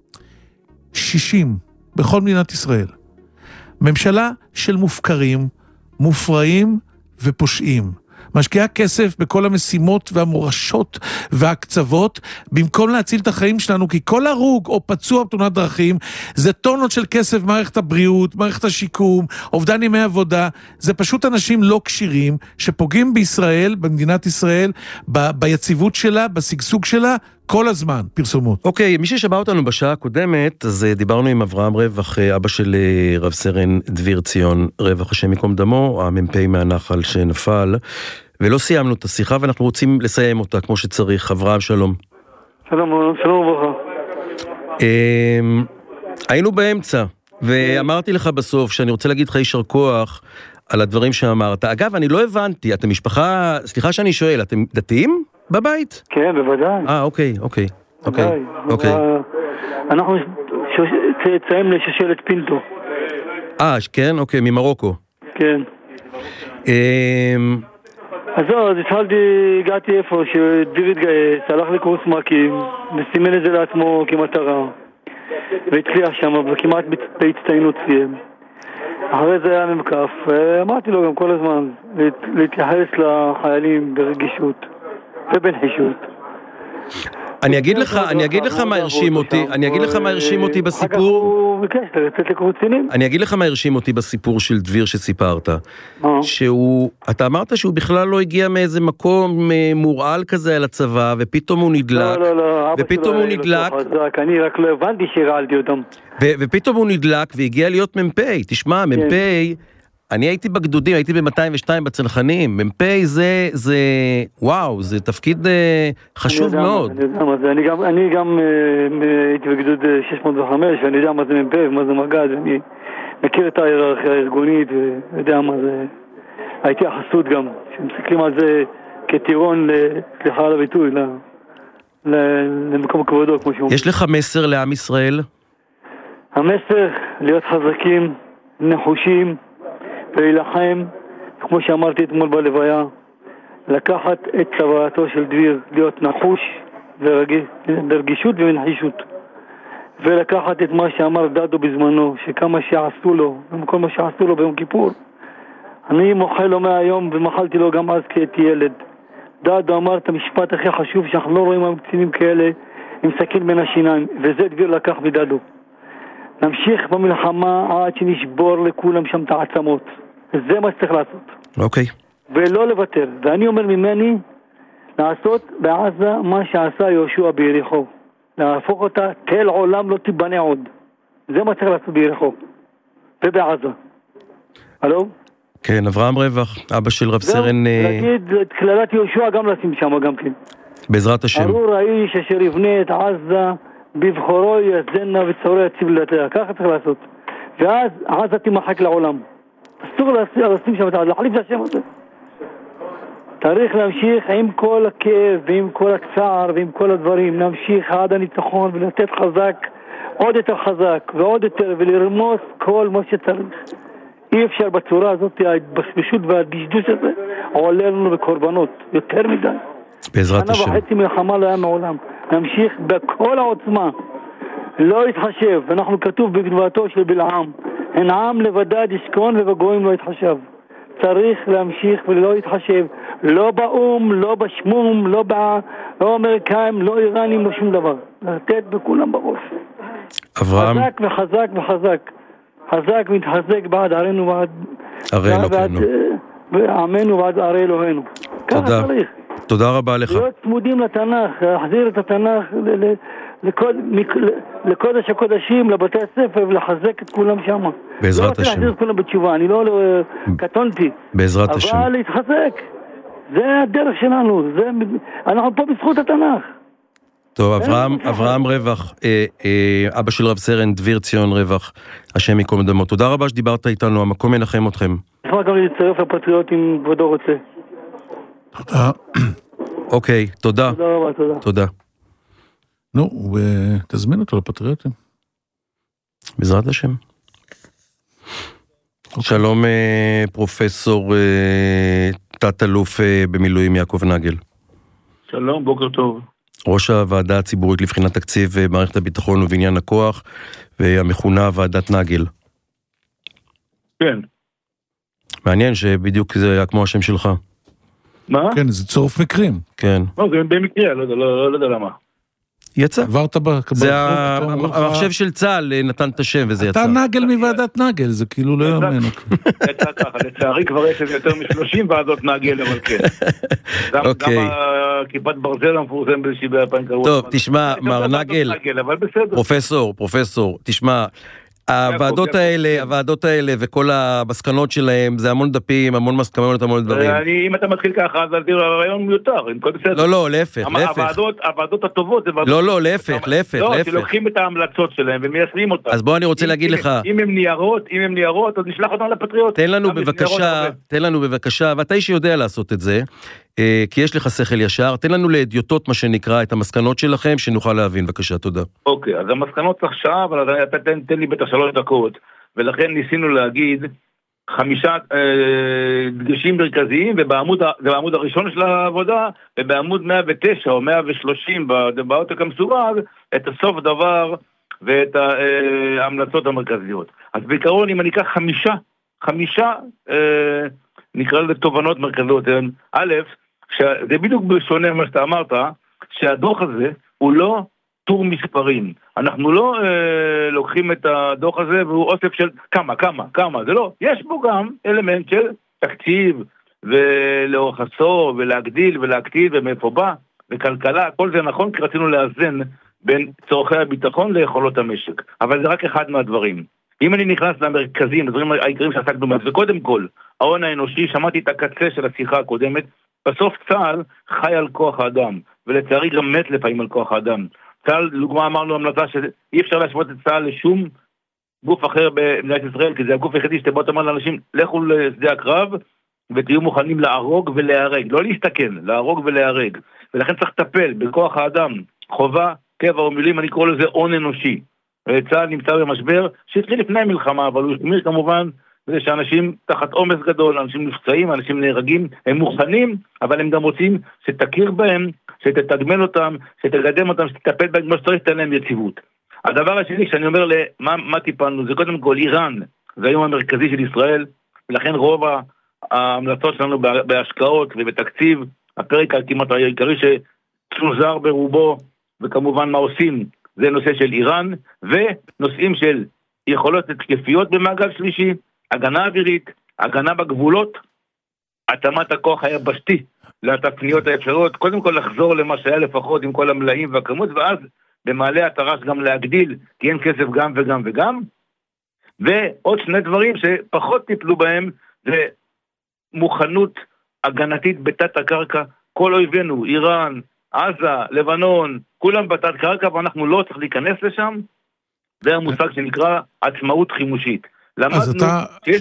שישים. בכל מדינת ישראל. ממשלה של מופקרים, מופרעים ופושעים. משקיעה כסף בכל המשימות והמורשות והקצוות, במקום להציל את החיים שלנו, כי כל הרוג או פצוע בתאונת דרכים, זה טונות של כסף במערכת הבריאות, מערכת השיקום, אובדן ימי עבודה, זה פשוט אנשים לא קשירים, שפוגעים בישראל, במדינת ישראל, ב- ביציבות שלה, בסגסוג שלה, כל הזמן, פרסומות. אוקיי, מי ששמע אותנו בשעה הקודמת, אז דיברנו עם אברהם רווח, אבא של רב סרן דביר ציון רווח, השם יקום דמו, המ"פ מהנחל שנפל, ולא סיימנו את השיחה, ואנחנו רוצים לסיים אותה כמו שצריך. אברהם, שלום. שלום, שלום וברכה. היינו באמצע, ואמרתי לך בסוף שאני רוצה להגיד לך יישר כוח על הדברים שאמרת. אגב, אני לא הבנתי, אתם משפחה, סליחה שאני שואל, אתם דתיים בבית? כן, בוודאי. אה, אוקיי, אוקיי. אוקיי, אוקיי. אנחנו צאצאים לשושלת פינטו. אה, כן? אוקיי, ממרוקו. כן. אז זהו, אז התחלתי, הגעתי איפה שדביר התגייס, הלך לקורס מ"כים, וסימן את זה לעצמו כמטרה, והצליח שם, וכמעט בהצטיינות סיים. אחרי זה היה ממקף, אמרתי לו גם כל הזמן, להתייחס לחיילים ברגישות ובנחישות. אני אגיד לך, אני אגיד לך מה הרשים אותי, אני אגיד לך מה הרשים אותי בסיפור. הוא ביקש לצאת לקורצינים. אני אגיד לך מה הרשים אותי בסיפור של דביר שסיפרת. שהוא, אתה אמרת שהוא בכלל לא הגיע מאיזה מקום מורעל כזה על הצבא, ופתאום הוא נדלק. לא, לא, לא, ופתאום הוא נדלק. אני רק לא הבנתי שהרעלתי אותם. ופתאום הוא נדלק והגיע להיות מ"פ. תשמע, מ"פ, אני הייתי בגדודים, הייתי ב-מאתיים ושתיים בצנחנים. מ"פ זה, זה, וואו, זה תפקיד חשוב מאוד. אני יודע מה זה, אני גם, אני גם הייתי בגדוד שש מאות וחמש, ואני יודע מה זה מ"פ ומה זה מג"ד, ואני מכיר את ההיררכיה הארגונית, ויודע מה זה, הייתי החסות גם, שמסתכלים על זה כטירון, סליחה על הביטוי, למקום כבודו, כמו שאומרים. יש לך מסר לעם ישראל? המסר, להיות חזקים, נחושים, ולהילחם, כמו שאמרתי אתמול בלוויה, לקחת את צוואתו של דביר, להיות נחוש ברגישות ומנחישות, ולקחת את מה שאמר דדו בזמנו, שכמה שעשו לו, וכל מה שעשו לו ביום כיפור, אני מוחל לו מהיום, ומחלתי לו גם אז כהייתי ילד. דדו אמר את המשפט הכי חשוב, שאנחנו לא רואים קצינים כאלה עם סכין בין השיניים, וזה דביר לקח מדדו. נמשיך במלחמה עד שנשבור לכולם שם את העצמות. זה מה שצריך לעשות. אוקיי. ולא לוותר. ואני אומר ממני, לעשות בעזה מה שעשה יהושע ביריחו. להפוך אותה, תל עולם לא תיבנה עוד. זה מה צריך לעשות ביריחו. ובעזה. הלו? כן, אברהם רווח, אבא של רב סרן... להגיד את כללת יהושע גם לשים שם גם כן. בעזרת השם. ארור האיש אשר יבנה את עזה... בבחורו יזנה וצורו יציב לתיה, ככה צריך לעשות. ואז עזה תימחק לעולם. אסור לשים שם את העזה, להחליף את השם הזה. צריך להמשיך עם כל הכאב ועם כל הצער ועם כל הדברים, להמשיך עד הניצחון ולתת חזק, עוד יותר חזק ועוד יותר, ולרמוס כל מה שצריך. אי אפשר בצורה הזאת, ההתבסבשות והדשדוש הזה עולה לנו בקורבנות, יותר מדי. בעזרת השם. שנה וחצי מלחמה לא היה מעולם. נמשיך בכל העוצמה, לא יתחשב, ואנחנו כתוב בגבוהתו של בלעם, אין עם לבדד ישכון ובגויים לא יתחשב. צריך להמשיך ולא יתחשב, לא באום, לא בשמום, לא, בא, לא אמריקאים, לא איראנים, לא שום דבר. לתת בכולם בראש. אברהם. חזק וחזק וחזק. חזק מתחזק בעד ערינו ועד... ערי אלוהינו. ועמנו ועד ערי אלוהינו. תודה. ככה צריך. תודה רבה לך. להיות צמודים לתנ"ך, להחזיר את התנ"ך לקודש הקודשים, לבתי הספר, ולחזק את כולם שם. בעזרת השם. לא רוצה להחזיר את כולם בתשובה, אני לא קטונתי. בעזרת השם. אבל להתחזק, זה הדרך שלנו, אנחנו פה בזכות התנ"ך. טוב, אברהם, אברהם רווח, אבא של רב סרן דביר ציון רווח, השם יקום דמו. תודה רבה שדיברת איתנו, המקום ינחם אתכם. נשמע גם להצטרף לפטריוטים, כבודו רוצה. תודה. אוקיי, תודה. תודה רבה, תודה. תודה. נו, ותזמין אותו לפטריוטים. בעזרת השם. שלום פרופסור תת-אלוף במילואים יעקב נגל. שלום, בוקר טוב. ראש הוועדה הציבורית לבחינת תקציב מערכת הביטחון ובניין הכוח, והמכונה ועדת נגל. כן. מעניין שבדיוק זה היה כמו השם שלך. מה? כן, זה צירוף מקרים. כן. לא, זה במקרה, לא יודע, לא יודע למה. יצא. עברת ברחוב. זה המחשב של צה"ל נתן את השם וזה יצא. אתה נגל מוועדת נגל, זה כאילו לא יאמן. יצא ככה, לצערי כבר יש יותר מ-שלושים ועדות נגל, אבל כן. גם הכיפת ברזל המפורסם באיזושהי ב-אלפיים קרוב. טוב, תשמע, מר נגל, פרופסור, פרופסור, תשמע, הוועדות האלה, הוועדות האלה וכל המסקנות שלהם, זה המון דפים, המון מסקנות, המון דברים. אם אתה מתחיל ככה, אז הרעיון מיותר, אם כל בסדר. לא, לא, להפך, להפך. הוועדות הטובות זה ועדות... לא, לא, להפך, להפך, לא, להפך. שלוקחים את ההמלצות שלהם ומיישמים אותם. אז בוא אני רוצה להגיד לך... אם הם ניירות, אם הם ניירות, אז נשלח אותם לפטריוט. תן לנו בבקשה, תן לנו בבקשה, ואתה איש שיודע לעשות את זה, כי יש לך שכל ישר, תן לנו לאדיוטות מה שנקרא את המסקנות שלכם, שנוכל להבין, בבקשה, תודה. אוקיי, אז המסקנות צריך שעה, אבל אתה תן, תן לי בטח שלוש דקות, ולכן ניסינו להגיד חמישה אה, דגשים מרכזיים, ובעמוד, ובעמוד הראשון של העבודה, ובעמוד מאה ותשע או מאה ושלושים בעותק המסורג, את הסוף דבר ואת ההמלצות המרכזיות. אז בעיקרון, אם אני אקח חמישה, חמישה, אה, נקרא לזה תובנות מרכזיות, א', זה בדיוק בשונה מה שאתה אמרת, שהדוח הזה הוא לא טור מספרים. אנחנו לא אה, לוקחים את הדוח הזה והוא אוסף של כמה, כמה, כמה, זה לא. יש בו גם אלמנט של תקציב ולאורך עשור ולהגדיל ולהקטיל ומאיפה בא וכלכלה, כל זה נכון כי רצינו לאזן בין צורכי הביטחון ליכולות המשק. אבל זה רק אחד מהדברים. אם אני נכנס למרכזים, לדברים העיקריים שעסקנו בהם, וקודם כל, ההון האנושי, שמעתי את הקצה של השיחה הקודמת, בסוף צה"ל חי על כוח האדם, ולצערי גם מת לפעמים על כוח האדם. צה"ל, דוגמה אמרנו המלצה שאי אפשר להשוות את צה"ל לשום גוף אחר במדינת ישראל, כי זה הגוף היחידי שאתה בוא תאמר לאנשים, לכו לשדה הקרב, ותהיו מוכנים להרוג ולהרג, לא להסתכן, להרוג ולהרג. ולכן צריך לטפל בכוח האדם, חובה, קבע או מילים, אני קורא לזה הון אנושי. צה"ל נמצא במשבר שהתחיל לפני המלחמה, אבל הוא שמיר כמובן, זה שאנשים תחת עומס גדול, אנשים נפצעים, אנשים נהרגים, הם מוכנים, אבל הם גם רוצים שתכיר בהם, שתתגמל אותם, שתקדם אותם, שתטפל בהם, כמו שצריך לתת להם יציבות. הדבר השני שאני אומר למה מה טיפלנו, זה קודם כל איראן, זה היום המרכזי של ישראל, ולכן רוב ההמלצות שלנו בהשקעות ובתקציב, הפרק כמעט העיקרי שצוזר ברובו, וכמובן מה עושים, זה נושא של איראן, ונושאים של יכולות התקפיות במעגל שלישי, הגנה אווירית, הגנה בגבולות, התאמת הכוח היבשתי לתפניות האפשרות, קודם כל לחזור למה שהיה לפחות עם כל המלאים והכמות, ואז במעלה התר"ש גם להגדיל, כי אין כסף גם וגם וגם, ועוד שני דברים שפחות טיפלו בהם, זה מוכנות הגנתית בתת הקרקע, כל אויבינו, איראן, עזה, לבנון, כולם בתת קרקע ואנחנו לא צריך להיכנס לשם, זה המושג שנקרא עצמאות חימושית. אז אתה,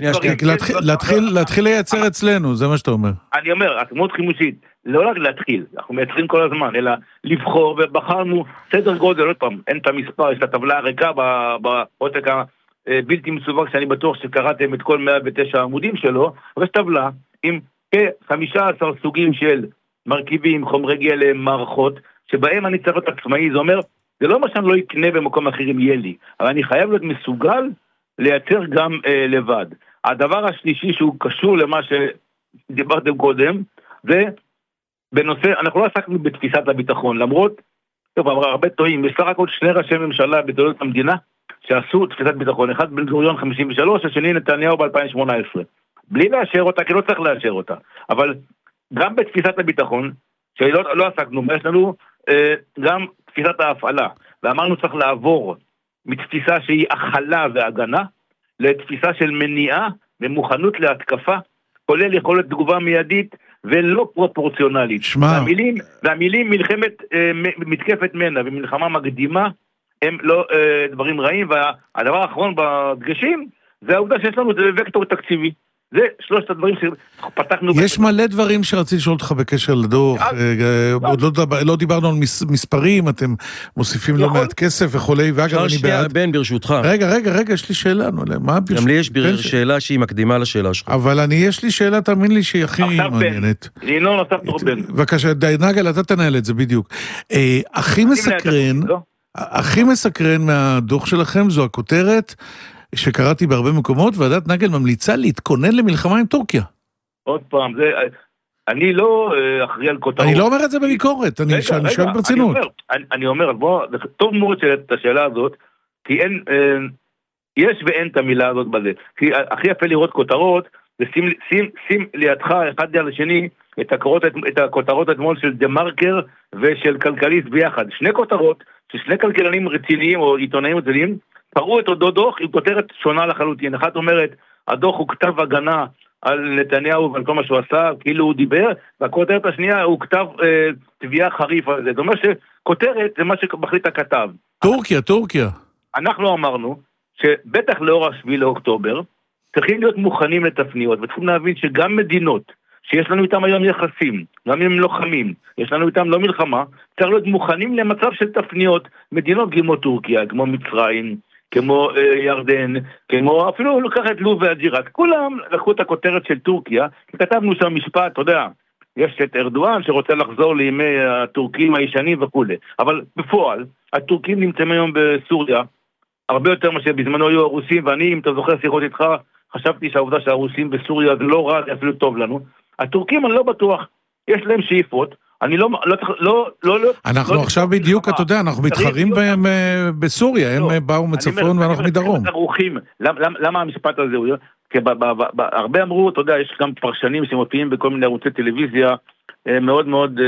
להתחיל לייצר אצלנו, זה מה שאתה אומר. אני אומר, עצמאות חימושית, לא רק להתחיל, אנחנו מייצרים כל הזמן, אלא לבחור, ובחרנו סדר גודל, עוד פעם, אין את המספר, יש את הטבלה הריקה בעותק הבלתי מסווג, שאני בטוח שקראתם את כל מאה ותשע העמודים שלו, אבל יש טבלה עם כ-חמישה עשר סוגים של מרכיבים, חומרי גלם, מערכות, שבהם אני צריך להיות עצמאי, זה אומר, זה לא מה שאני לא אקנה במקום אחר אם יהיה לי, אבל אני חייב להיות מסוגל לייצר גם אה, לבד. הדבר השלישי שהוא קשור למה שדיברתם קודם, זה בנושא, אנחנו לא עסקנו בתפיסת הביטחון, למרות, טוב, הרבה טועים, יש סך הכל שני ראשי ממשלה בתולדות המדינה, שעשו תפיסת ביטחון, אחד בן גוריון חמישים ושלוש, השני נתניהו ב-אלפיים שמונה עשרה. בלי לאשר אותה, כי לא צריך לאשר אותה. אבל גם בתפיסת הביטחון, שלא לא עסקנו, יש לנו אה, גם תפיסת ההפעלה, ואמרנו צריך לעבור מתפיסה שהיא הכלה והגנה, לתפיסה של מניעה ומוכנות להתקפה, כולל יכולת תגובה מיידית ולא פרופורציונלית. שמה. והמילים, והמילים מלחמת, אה, מתקפת מנה ומלחמה מקדימה, הם לא אה, דברים רעים, והדבר האחרון בדגשים, זה העובדה שיש לנו וקטור תקציבי. זה שלושת הדברים שפתחנו... יש מלא דברים שרציתי לשאול אותך בקשר לדוח, עוד לא דיברנו על מספרים, אתם מוסיפים לא מעט כסף וכולי, ואגב אני בעד... בן ברשותך. רגע, רגע, רגע, יש לי שאלה, גם לי יש שאלה שהיא מקדימה לשאלה שלך. אבל אני, יש לי שאלה, תאמין לי שהיא הכי מעניינת. לינון, עכשיו תור בן. בבקשה, נגל, אתה תנהל את זה בדיוק. הכי מסקרן, הכי מסקרן מהדוח שלכם זו הכותרת, שקראתי בהרבה מקומות, ועדת נגל ממליצה להתכונן למלחמה עם טורקיה. עוד פעם, זה, אני לא אחראי על כותרות. אני לא אומר את זה בביקורת, אני שואל ברצינות. אני אומר, בוא, זה טוב מאוד את השאלה הזאת, כי אין, יש ואין את המילה הזאת בזה. כי הכי יפה לראות כותרות, ושים שים, שים לידך אחד ליד השני את הכותרות, את הכותרות אתמול של דה מרקר ושל כלכליסט ביחד. שני כותרות, ששני כלכלנים רציניים או עיתונאים רציניים, פראו את אותו דוח עם כותרת שונה לחלוטין. אחת אומרת, הדוח הוא כתב הגנה על נתניהו ועל כל מה שהוא עשה, כאילו הוא דיבר, והכותרת השנייה הוא כתב אה, תביעה חריף על זה. זאת אומרת שכותרת זה מה שמחליט הכתב. טורקיה, טורקיה. אנחנו אמרנו שבטח לאור השביעי לאוקטובר, צריכים להיות מוכנים לתפניות, וצריכים להבין שגם מדינות שיש לנו איתם היום יחסים, גם אם הם לוחמים, יש לנו איתם לא מלחמה, צריך להיות מוכנים למצב של תפניות, מדינות כמו טורקיה, כמו מצרים, כמו אה, ירדן, כמו אפילו לקח את לוב והג'ירת, כולם לקחו את הכותרת של טורקיה, כתבנו שם משפט, אתה יודע, יש את ארדואן שרוצה לחזור לימי הטורקים הישנים וכו', אבל בפועל, הטורקים נמצאים היום בסוריה, הרבה יותר מה שבזמנו היו הרוסים, ואני, אם אתה זוכר שיחות איתך, חשבתי שהעובדה שהרוסים בסוריה זה לא רע, זה אפילו טוב לנו. הטורקים אני לא בטוח, יש להם שאיפות, אני לא, לא, לא, לא, לא אנחנו לא עכשיו בדיוק, אתה יודע, אנחנו מתחרים בהם בסוריה, הם באו מצפון ואנחנו מדרום. למה המשפט הזה הוא? כי הרבה אמרו, אתה יודע, יש גם פרשנים שמופיעים בכל מיני ערוצי טלוויזיה מאוד מאוד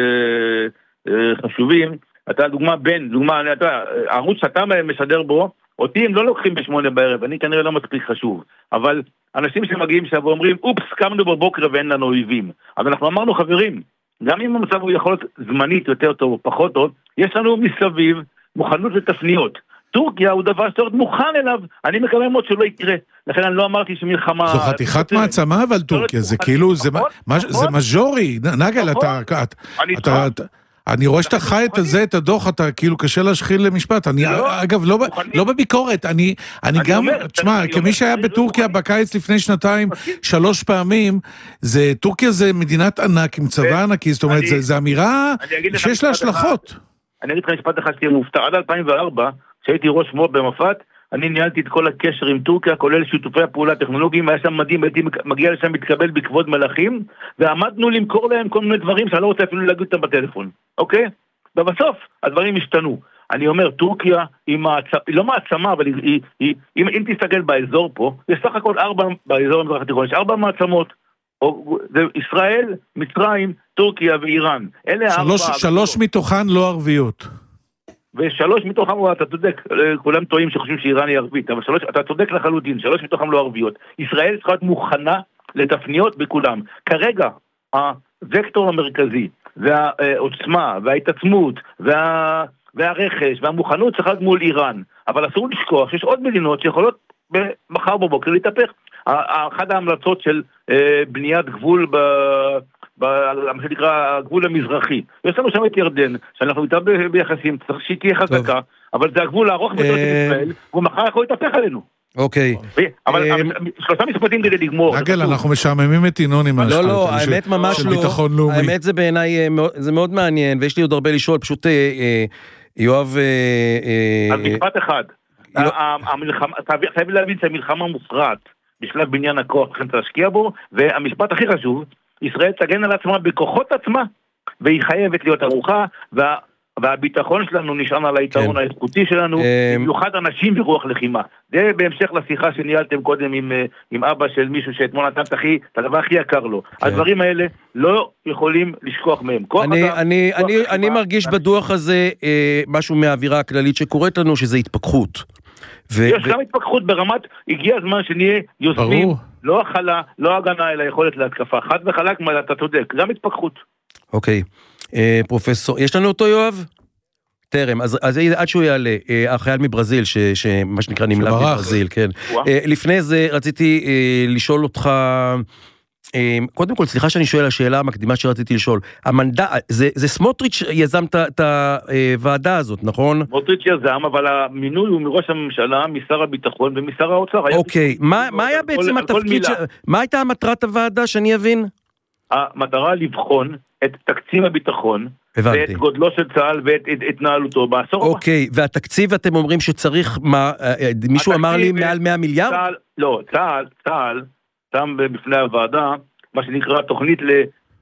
חשובים. אתה דוגמה בין, דוגמה, הערוץ שאתה משדר בו, אותי הם לא לוקחים בשמונה בערב, אני כנראה לא מספיק חשוב, אבל אנשים שמגיעים שם ואומרים, אופס, קמנו בבוקר ואין לנו אויבים. אז אנחנו אמרנו, חברים, גם אם המצב הוא יכול להיות זמנית יותר טוב או פחות טוב, יש לנו מסביב מוכנות לתפניות. טורקיה הוא דבר שאתה עוד מוכן אליו, אני מקווה מאוד שלא יקרה. לכן אני לא אמרתי שמלחמה... זו חתיכת מעצמה, אבל טורקיה, זה כאילו, זה מז'ורי, נגל, אתה... אני רואה שאתה חי את זה, את הדוח, אתה כאילו קשה להשחיל למשפט. אני, אגב, לא בביקורת, אני גם, תשמע, כמי שהיה בטורקיה בקיץ לפני שנתיים, שלוש פעמים, טורקיה זה מדינת ענק עם צבא ענקי, זאת אומרת, זה אמירה שיש לה השלכות. אני אגיד לך משפט אחד שתהיה מופתע, עד אלפיים וארבע, כשהייתי ראש מו"פ במפת, אני ניהלתי את כל הקשר עם טורקיה, כולל שיתופי הפעולה הטכנולוגיים, היה שם מדהים, הייתי מגיע לשם מתקבל בכבוד מלאכים, ועמדנו למכור להם כל מיני דברים שאני לא רוצה אפילו להגיד אותם בטלפון, אוקיי? ובסוף הדברים השתנו. אני אומר, טורקיה היא, מעצ... היא לא מעצמה, אבל היא, היא, היא, אם, אם תסתכל באזור פה, יש סך הכל ארבע, באזור המזרח התיכון, יש ארבע מעצמות, או, זה ישראל, מצרים, טורקיה ואיראן. אלה שלוש, ארבע... שלוש מתוכן לא ערביות. ושלוש מתוכם, אתה צודק, כולם טועים שחושבים שאיראן היא ערבית, אבל שלוש, אתה צודק לחלוטין, שלוש מתוכם לא ערביות. ישראל צריכה להיות מוכנה לתפניות בכולם. כרגע, הוקטור המרכזי, והעוצמה, וההתעצמות, וה... והרכש, והמוכנות צריכה להיות מול איראן. אבל אסור לשכוח שיש עוד מדינות שיכולות מחר בבוקר להתהפך. אחת ההמלצות של בניית גבול ב... מה שנקרא הגבול המזרחי. יש לנו שם את ירדן, שאנחנו איתה ביחסים, צריך שהיא תהיה חזקה, אבל זה הגבול הארוך ביותר של ישראל, והוא מחר יכול להתהפך עלינו. אוקיי. אבל שלושה משפטים כדי לגמור. רגל, אנחנו משעממים את ינון עם השטות. לא, לא, האמת ממש לא. האמת זה בעיניי, זה מאוד מעניין, ויש לי עוד הרבה לשאול, פשוט יואב... אז משפט אחד. חייב להבין שהמלחמה מוכרעת בשלב בניין הכוח, לכן להשקיע בו, והמשפט הכי חשוב, ישראל תגן על עצמה בכוחות עצמה, והיא חייבת להיות ארוחה, וה, והביטחון שלנו נשען על היתרון כן. האיכותי שלנו, במיוחד אנשים ברוח לחימה. זה בהמשך לשיחה שניהלתם קודם עם, עם אבא של מישהו שאתמול נתן את הכי, את הדבר הכי יקר לו. כן. הדברים האלה לא יכולים לשכוח מהם. אני, אדם, אני, אני, אני מרגיש בדוח הזה אה, משהו מהאווירה הכללית שקוראת לנו, שזה התפכחות. ו- יש ו- גם התפכחות ברמת, הגיע הזמן שנהיה יוזמים, ברור. לא החלה, לא הגנה, אלא יכולת להתקפה. חד וחלק, מה אתה צודק, גם התפכחות. אוקיי, אה, פרופסור, יש לנו אותו יואב? תרם, אז, אז עד שהוא יעלה, אה, החייל מברזיל, ש, שמה שנקרא נמלט מברזיל, כן. אה, לפני זה רציתי אה, לשאול אותך, אה, קודם כל, סליחה שאני שואל, השאלה המקדימה שרציתי לשאול, המנדט, זה, זה סמוטריץ' יזם את הוועדה הזאת, נכון? סמוטריץ' יזם, אבל המינוי הוא מראש הממשלה, משר הביטחון ומשר האוצר. אוקיי, מה, מה היה בעצם התפקיד, ש... מה הייתה המטרת הוועדה, שאני אבין? המטרה לבחון את תקציב הביטחון, ואת גודלו של צה"ל ואת התנהלותו בעשור. אוקיי, והתקציב אתם אומרים שצריך, מה, מישהו אמר לי מעל מאה מיליארד? צה"ל, לא, צה"ל, צה"ל, שם בפני הוועדה, מה שנקרא תוכנית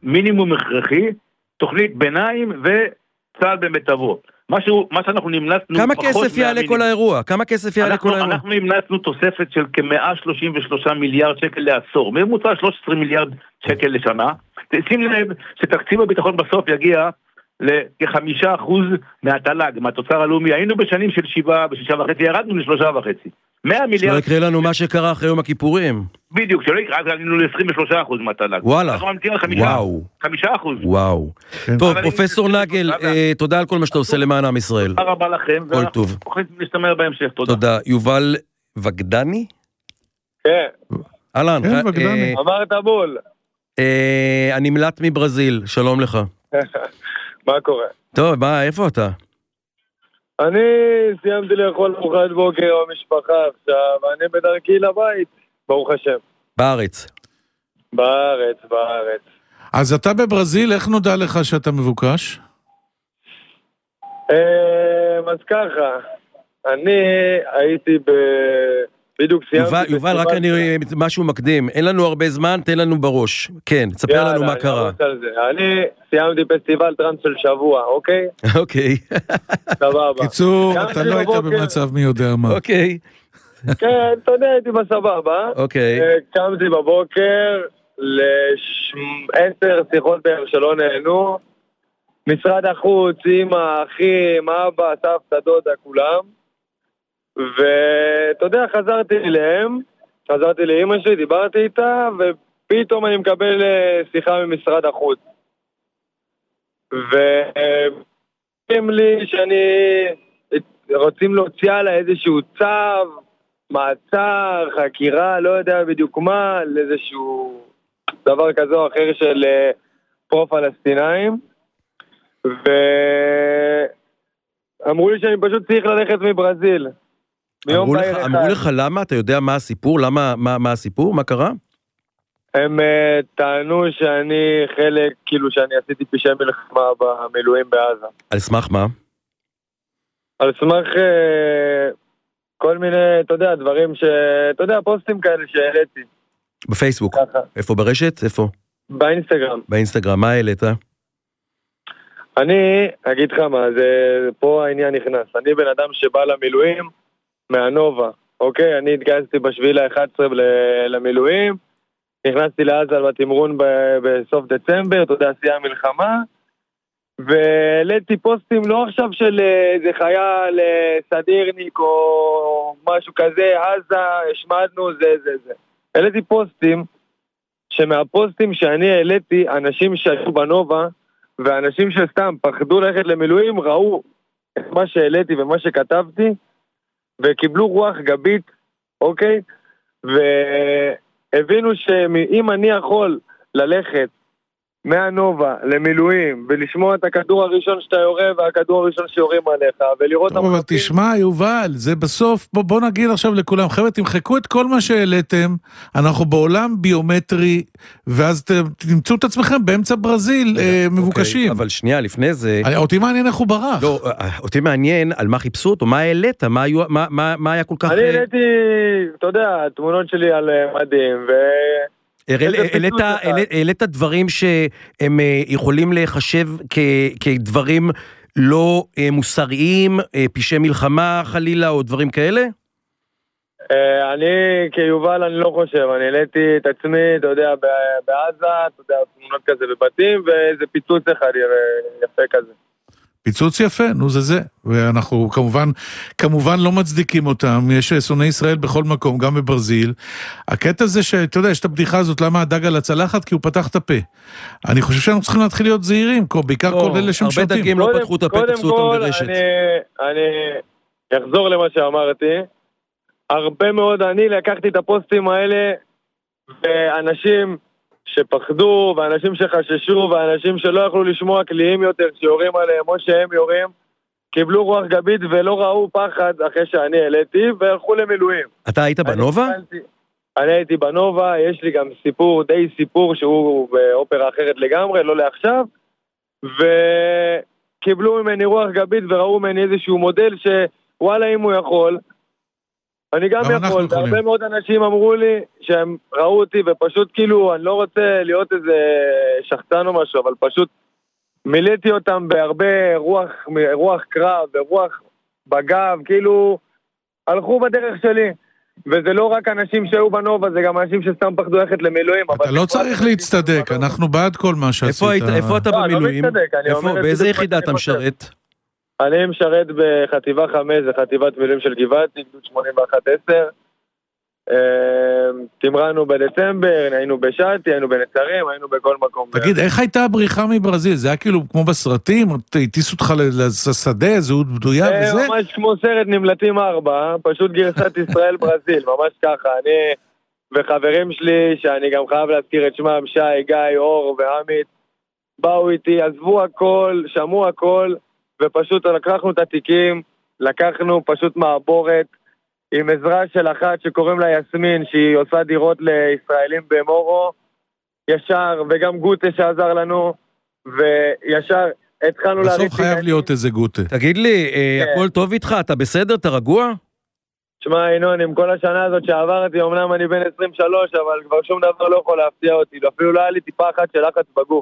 מינימום הכרחי, תוכנית ביניים וצה"ל במיטבו. משהו, מה שאנחנו נמלצנו... כמה כסף יעלה כל האירוע? כמה כסף יעלה כל האירוע? אנחנו נמלצנו תוספת של כ-מאה שלושים ושלושה מיליארד שקל לעשור, ממוצע שלושה עשר מיליארד שקל לשנה. שים לב שתקציב הביטחון בסוף יגיע לכ-חמישה אחוז מהתל"ג, מהתוצר הלאומי. היינו בשנים של שבעה ושישה וחצי, ירדנו לשלושה וחצי. מאה מיליארד... שלא יקרה לנו מה שקרה אחרי יום הכיפורים. בדיוק, שלא יקרה, אז עלינו ל-עשרים ושלושה אחוז מהתל"ג. וואלה. וואו. חמישה אחוז. וואו. טוב, פרופסור נגל, תודה על כל מה שאתה עושה למען עם ישראל. תודה רבה לכם. כל טוב. ואנחנו נשתמר בהמשך, תודה. תודה. יובל וגדני? כן. אהלן. כן, וגדני. אמרת בול. אני מלט מברזיל, שלום לך. מה קורה? טוב, מה, איפה אתה? אני סיימתי לאכול ארוחת בוקר במשפחה עכשיו, אני בדרכי לבית, ברוך השם. בארץ. בארץ, בארץ. אז אתה בברזיל, איך נודע לך שאתה מבוקש? אז ככה, אני הייתי ב... בדיוק סיימתי... יובל, יובל, רק אני משהו מקדים, אין לנו הרבה זמן, תן לנו בראש. כן, תספר לנו מה קרה. אני סיימתי פסטיבל טרנס של שבוע, אוקיי? אוקיי. סבבה. קיצור, אתה לא היית במצב מי יודע מה. אוקיי. כן, אתה יודע, הייתי בסבבה. אוקיי. קמתי בבוקר לעשר שיחות בערך שלא נהנו. משרד החוץ, אמא, אחים, אבא, סבתא, דודה, כולם. ואתה יודע, חזרתי אליהם, חזרתי לאמא שלי, דיברתי איתה, ופתאום אני מקבל שיחה ממשרד החוץ. והם לי שאני רוצים להוציא עלה איזשהו צו, מעצר, חקירה, לא יודע בדיוק מה, לאיזשהו דבר כזה או אחר של פרו-פלסטינאים. ואמרו לי שאני פשוט צריך ללכת מברזיל. אמרו לך, אמרו לך למה? אתה יודע מה הסיפור? למה, מה, מה הסיפור? מה קרה? הם uh, טענו שאני חלק, כאילו שאני עשיתי פשעי מלחמה במילואים בעזה. על סמך מה? על סמך uh, כל מיני, אתה יודע, דברים ש... אתה יודע, פוסטים כאלה שהעליתי. בפייסבוק? ככה. איפה ברשת? איפה? באינסטגרם. באינסטגרם, מה העלית? אני, אגיד לך מה, זה, פה העניין נכנס. אני בן אדם שבא למילואים, מהנובה, אוקיי? אני התגייסתי בשביעי לאחד עשר למילואים, נכנסתי לעזה בתמרון בסוף דצמבר, אתה יודע, סייעה מלחמה, והעליתי פוסטים לא עכשיו של איזה חייל סדירניק או משהו כזה, עזה, השמדנו, זה, זה, זה. העליתי פוסטים, שמהפוסטים שאני העליתי, אנשים שהיו בנובה, ואנשים שסתם פחדו ללכת למילואים, ראו את מה שהעליתי ומה שכתבתי, וקיבלו רוח גבית, אוקיי? והבינו שאם אני יכול ללכת מהנובה למילואים, ולשמוע את הכדור הראשון שאתה יורה, והכדור הראשון שיורים עליך, ולראות... טוב, אבל תשמע, יובל, זה בסוף, בוא, בוא נגיד עכשיו לכולם, חבר'ה, תמחקו את כל מה שהעליתם, אנחנו בעולם ביומטרי, ואז תמצאו את עצמכם באמצע ברזיל אה, מבוקשים. אבל שנייה, לפני זה... אותי מעניין איך הוא ברח. לא, אותי מעניין על מה חיפשו אותו, מה העלית, מה, מה, מה, מה היה כל כך... אני העליתי, אתה יודע, תמונות שלי על מדים, ו... העלית דברים שהם יכולים לחשב כדברים לא מוסריים, פשעי מלחמה חלילה או דברים כאלה? אני כיובל אני לא חושב, אני העליתי את עצמי, אתה יודע, בעזה, אתה יודע, תמונות כזה בבתים, ואיזה פיצוץ אחד יפה כזה. פיצוץ יפה, נו זה זה, ואנחנו כמובן, כמובן לא מצדיקים אותם, יש שונאי ישראל בכל מקום, גם בברזיל, הקטע זה שאתה יודע, יש את הבדיחה הזאת, למה הדג על הצלחת? כי הוא פתח את הפה. אני חושב שאנחנו צריכים להתחיל להיות זהירים, בעיקר כל אלה שמשרתים. הרבה דגים לא פתחו את הפה, תפסו אותם ברשת. אני, אני אחזור למה שאמרתי, הרבה מאוד, אני לקחתי את הפוסטים האלה, ואנשים... שפחדו, ואנשים שחששו, ואנשים שלא יכלו לשמוע כליים יותר, שיורים עליהם, או שהם יורים, קיבלו רוח גבית ולא ראו פחד אחרי שאני העליתי, והלכו למילואים. אתה היית בנובה? אני, אני הייתי בנובה, יש לי גם סיפור, די סיפור, שהוא באופרה אחרת לגמרי, לא לעכשיו, וקיבלו ממני רוח גבית, וראו ממני איזשהו מודל שוואלה אם הוא יכול, אני גם יכול, הרבה מאוד אנשים אמרו לי שהם ראו אותי ופשוט כאילו, אני לא רוצה להיות איזה שחצן או משהו, אבל פשוט מילאתי אותם בהרבה רוח, רוח קרב, ברוח בגב, כאילו הלכו בדרך שלי. וזה לא רק אנשים שהיו בנובה, זה גם אנשים שסתם פחדו ללכת למילואים. אתה לא צריך להצטדק, אנחנו בעד כל מה שעשית. איפה אתה במילואים? באיזה יחידה אתה משרת? אני משרת בחטיבה חמש, זה חטיבת מילואים של גבעתי, גדוד שמונים ואחת עשר. תמרנו בדצמבר, היינו בשעתי, היינו בנצרים, היינו בכל מקום. תגיד, איך הייתה הבריחה מברזיל? זה היה כאילו כמו בסרטים? הטיסו אותך לשדה, זהות בדויה וזה? זה ממש כמו סרט נמלטים ארבע, פשוט גרסת ישראל ברזיל, ממש ככה. אני וחברים שלי, שאני גם חייב להזכיר את שמם, שי, גיא, אור ועמית, באו איתי, עזבו הכל, שמעו הכל, ופשוט לקחנו את התיקים, לקחנו פשוט מעבורת, עם עזרה של אחת שקוראים לה יסמין, שהיא עושה דירות לישראלים במורו, ישר, וגם גוטה שעזר לנו, וישר התחלנו להריץ... בסוף חייב להיות איזה גוטה. תגיד לי, הכל טוב איתך? אתה בסדר? אתה רגוע? תשמע, ינון, עם כל השנה הזאת שעברתי, אמנם אני בן עשרים ושלוש, אבל כבר שום דבר לא יכול להפתיע אותי, אפילו לא היה לי טיפה אחת של לחץ בגוף.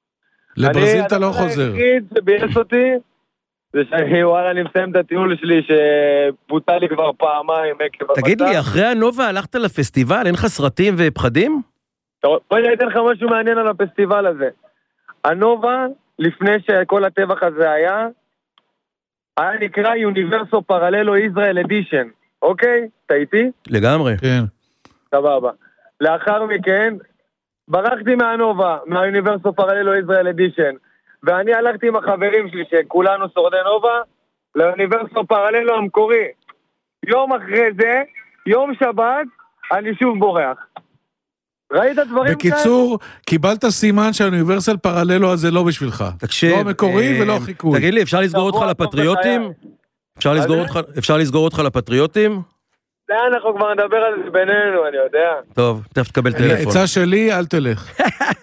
לברזיל אתה לא חוזר. אני היחיד שבייס אותי, זה שאני, וואלה, אני מסיים את הטיול שלי שבוטל לי כבר פעמיים. תגיד לי, אחרי הנובה הלכת לפסטיבל? אין לך סרטים ופחדים? בואי אני אתן לך משהו מעניין על הפסטיבל הזה. הנובה, לפני שכל הטבח הזה היה, היה נקרא Universo Parallelo Israel Edition, אוקיי? אתה איתי? לגמרי. כן. סבבה. לאחר מכן, ברחתי מהנובה, מה-Universo Parallelo Israel Edition, ואני הלכתי עם החברים שלי, שכולנו שורדי נובה, לאוניברסיטה פרללו המקורי. יום אחרי זה, יום שבת, אני שוב בורח. ראית דברים כאלה? בקיצור, קיבלת סימן שהאוניברסיטה פרללו הזה לא בשבילך. תקשיב. לא המקורי ולא חיקוי. תגיד לי, אפשר לסגור אותך לפטריוטים? אפשר לסגור אותך לפטריוטים? זה אנחנו כבר נדבר על זה בינינו, אני יודע. טוב, תכף תקבל טלפון. עצה שלי, אל תלך.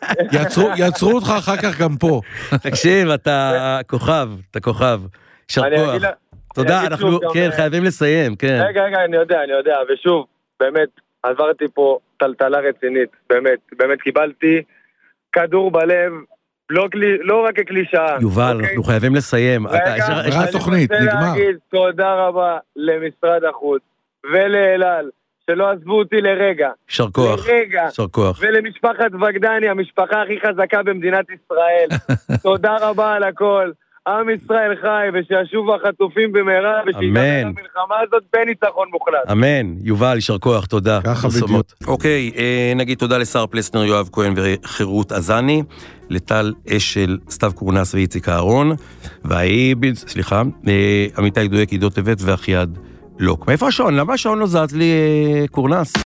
יצרו אותך אחר כך גם פה. תקשיב, אתה כוכב, אתה כוכב. יישר כוח. תודה, אנחנו, כן, חייבים לסיים, כן. רגע, רגע, אני יודע, אני יודע, ושוב, באמת, עברתי פה טלטלה רצינית, באמת, באמת קיבלתי כדור בלב, לא רק כקלישאה. יובל, אנחנו חייבים לסיים. רגע, אני רוצה להגיד תודה רבה למשרד החוץ. ולאלל, שלא עזבו אותי לרגע. יישר כוח. לרגע. יישר כוח. ולמשפחת וגדני, המשפחה הכי חזקה במדינת ישראל. תודה רבה על הכל. עם ישראל חי, ושישובו החטופים במהרה, ושיגמר המלחמה הזאת בניצחון מוחלט. אמן. יובל, יישר כוח, תודה. ככה בדיוק. אוקיי, נגיד תודה לשר פלסנר, יואב כהן וחירות עזני, לטל אשל, סתיו קורנס ואיציק אהרון, והאי, סליחה, עמיתי דויק, עידו טבת ואחיעד לוק. מאיפה השעון? למה השעון לא זז לי קורנס?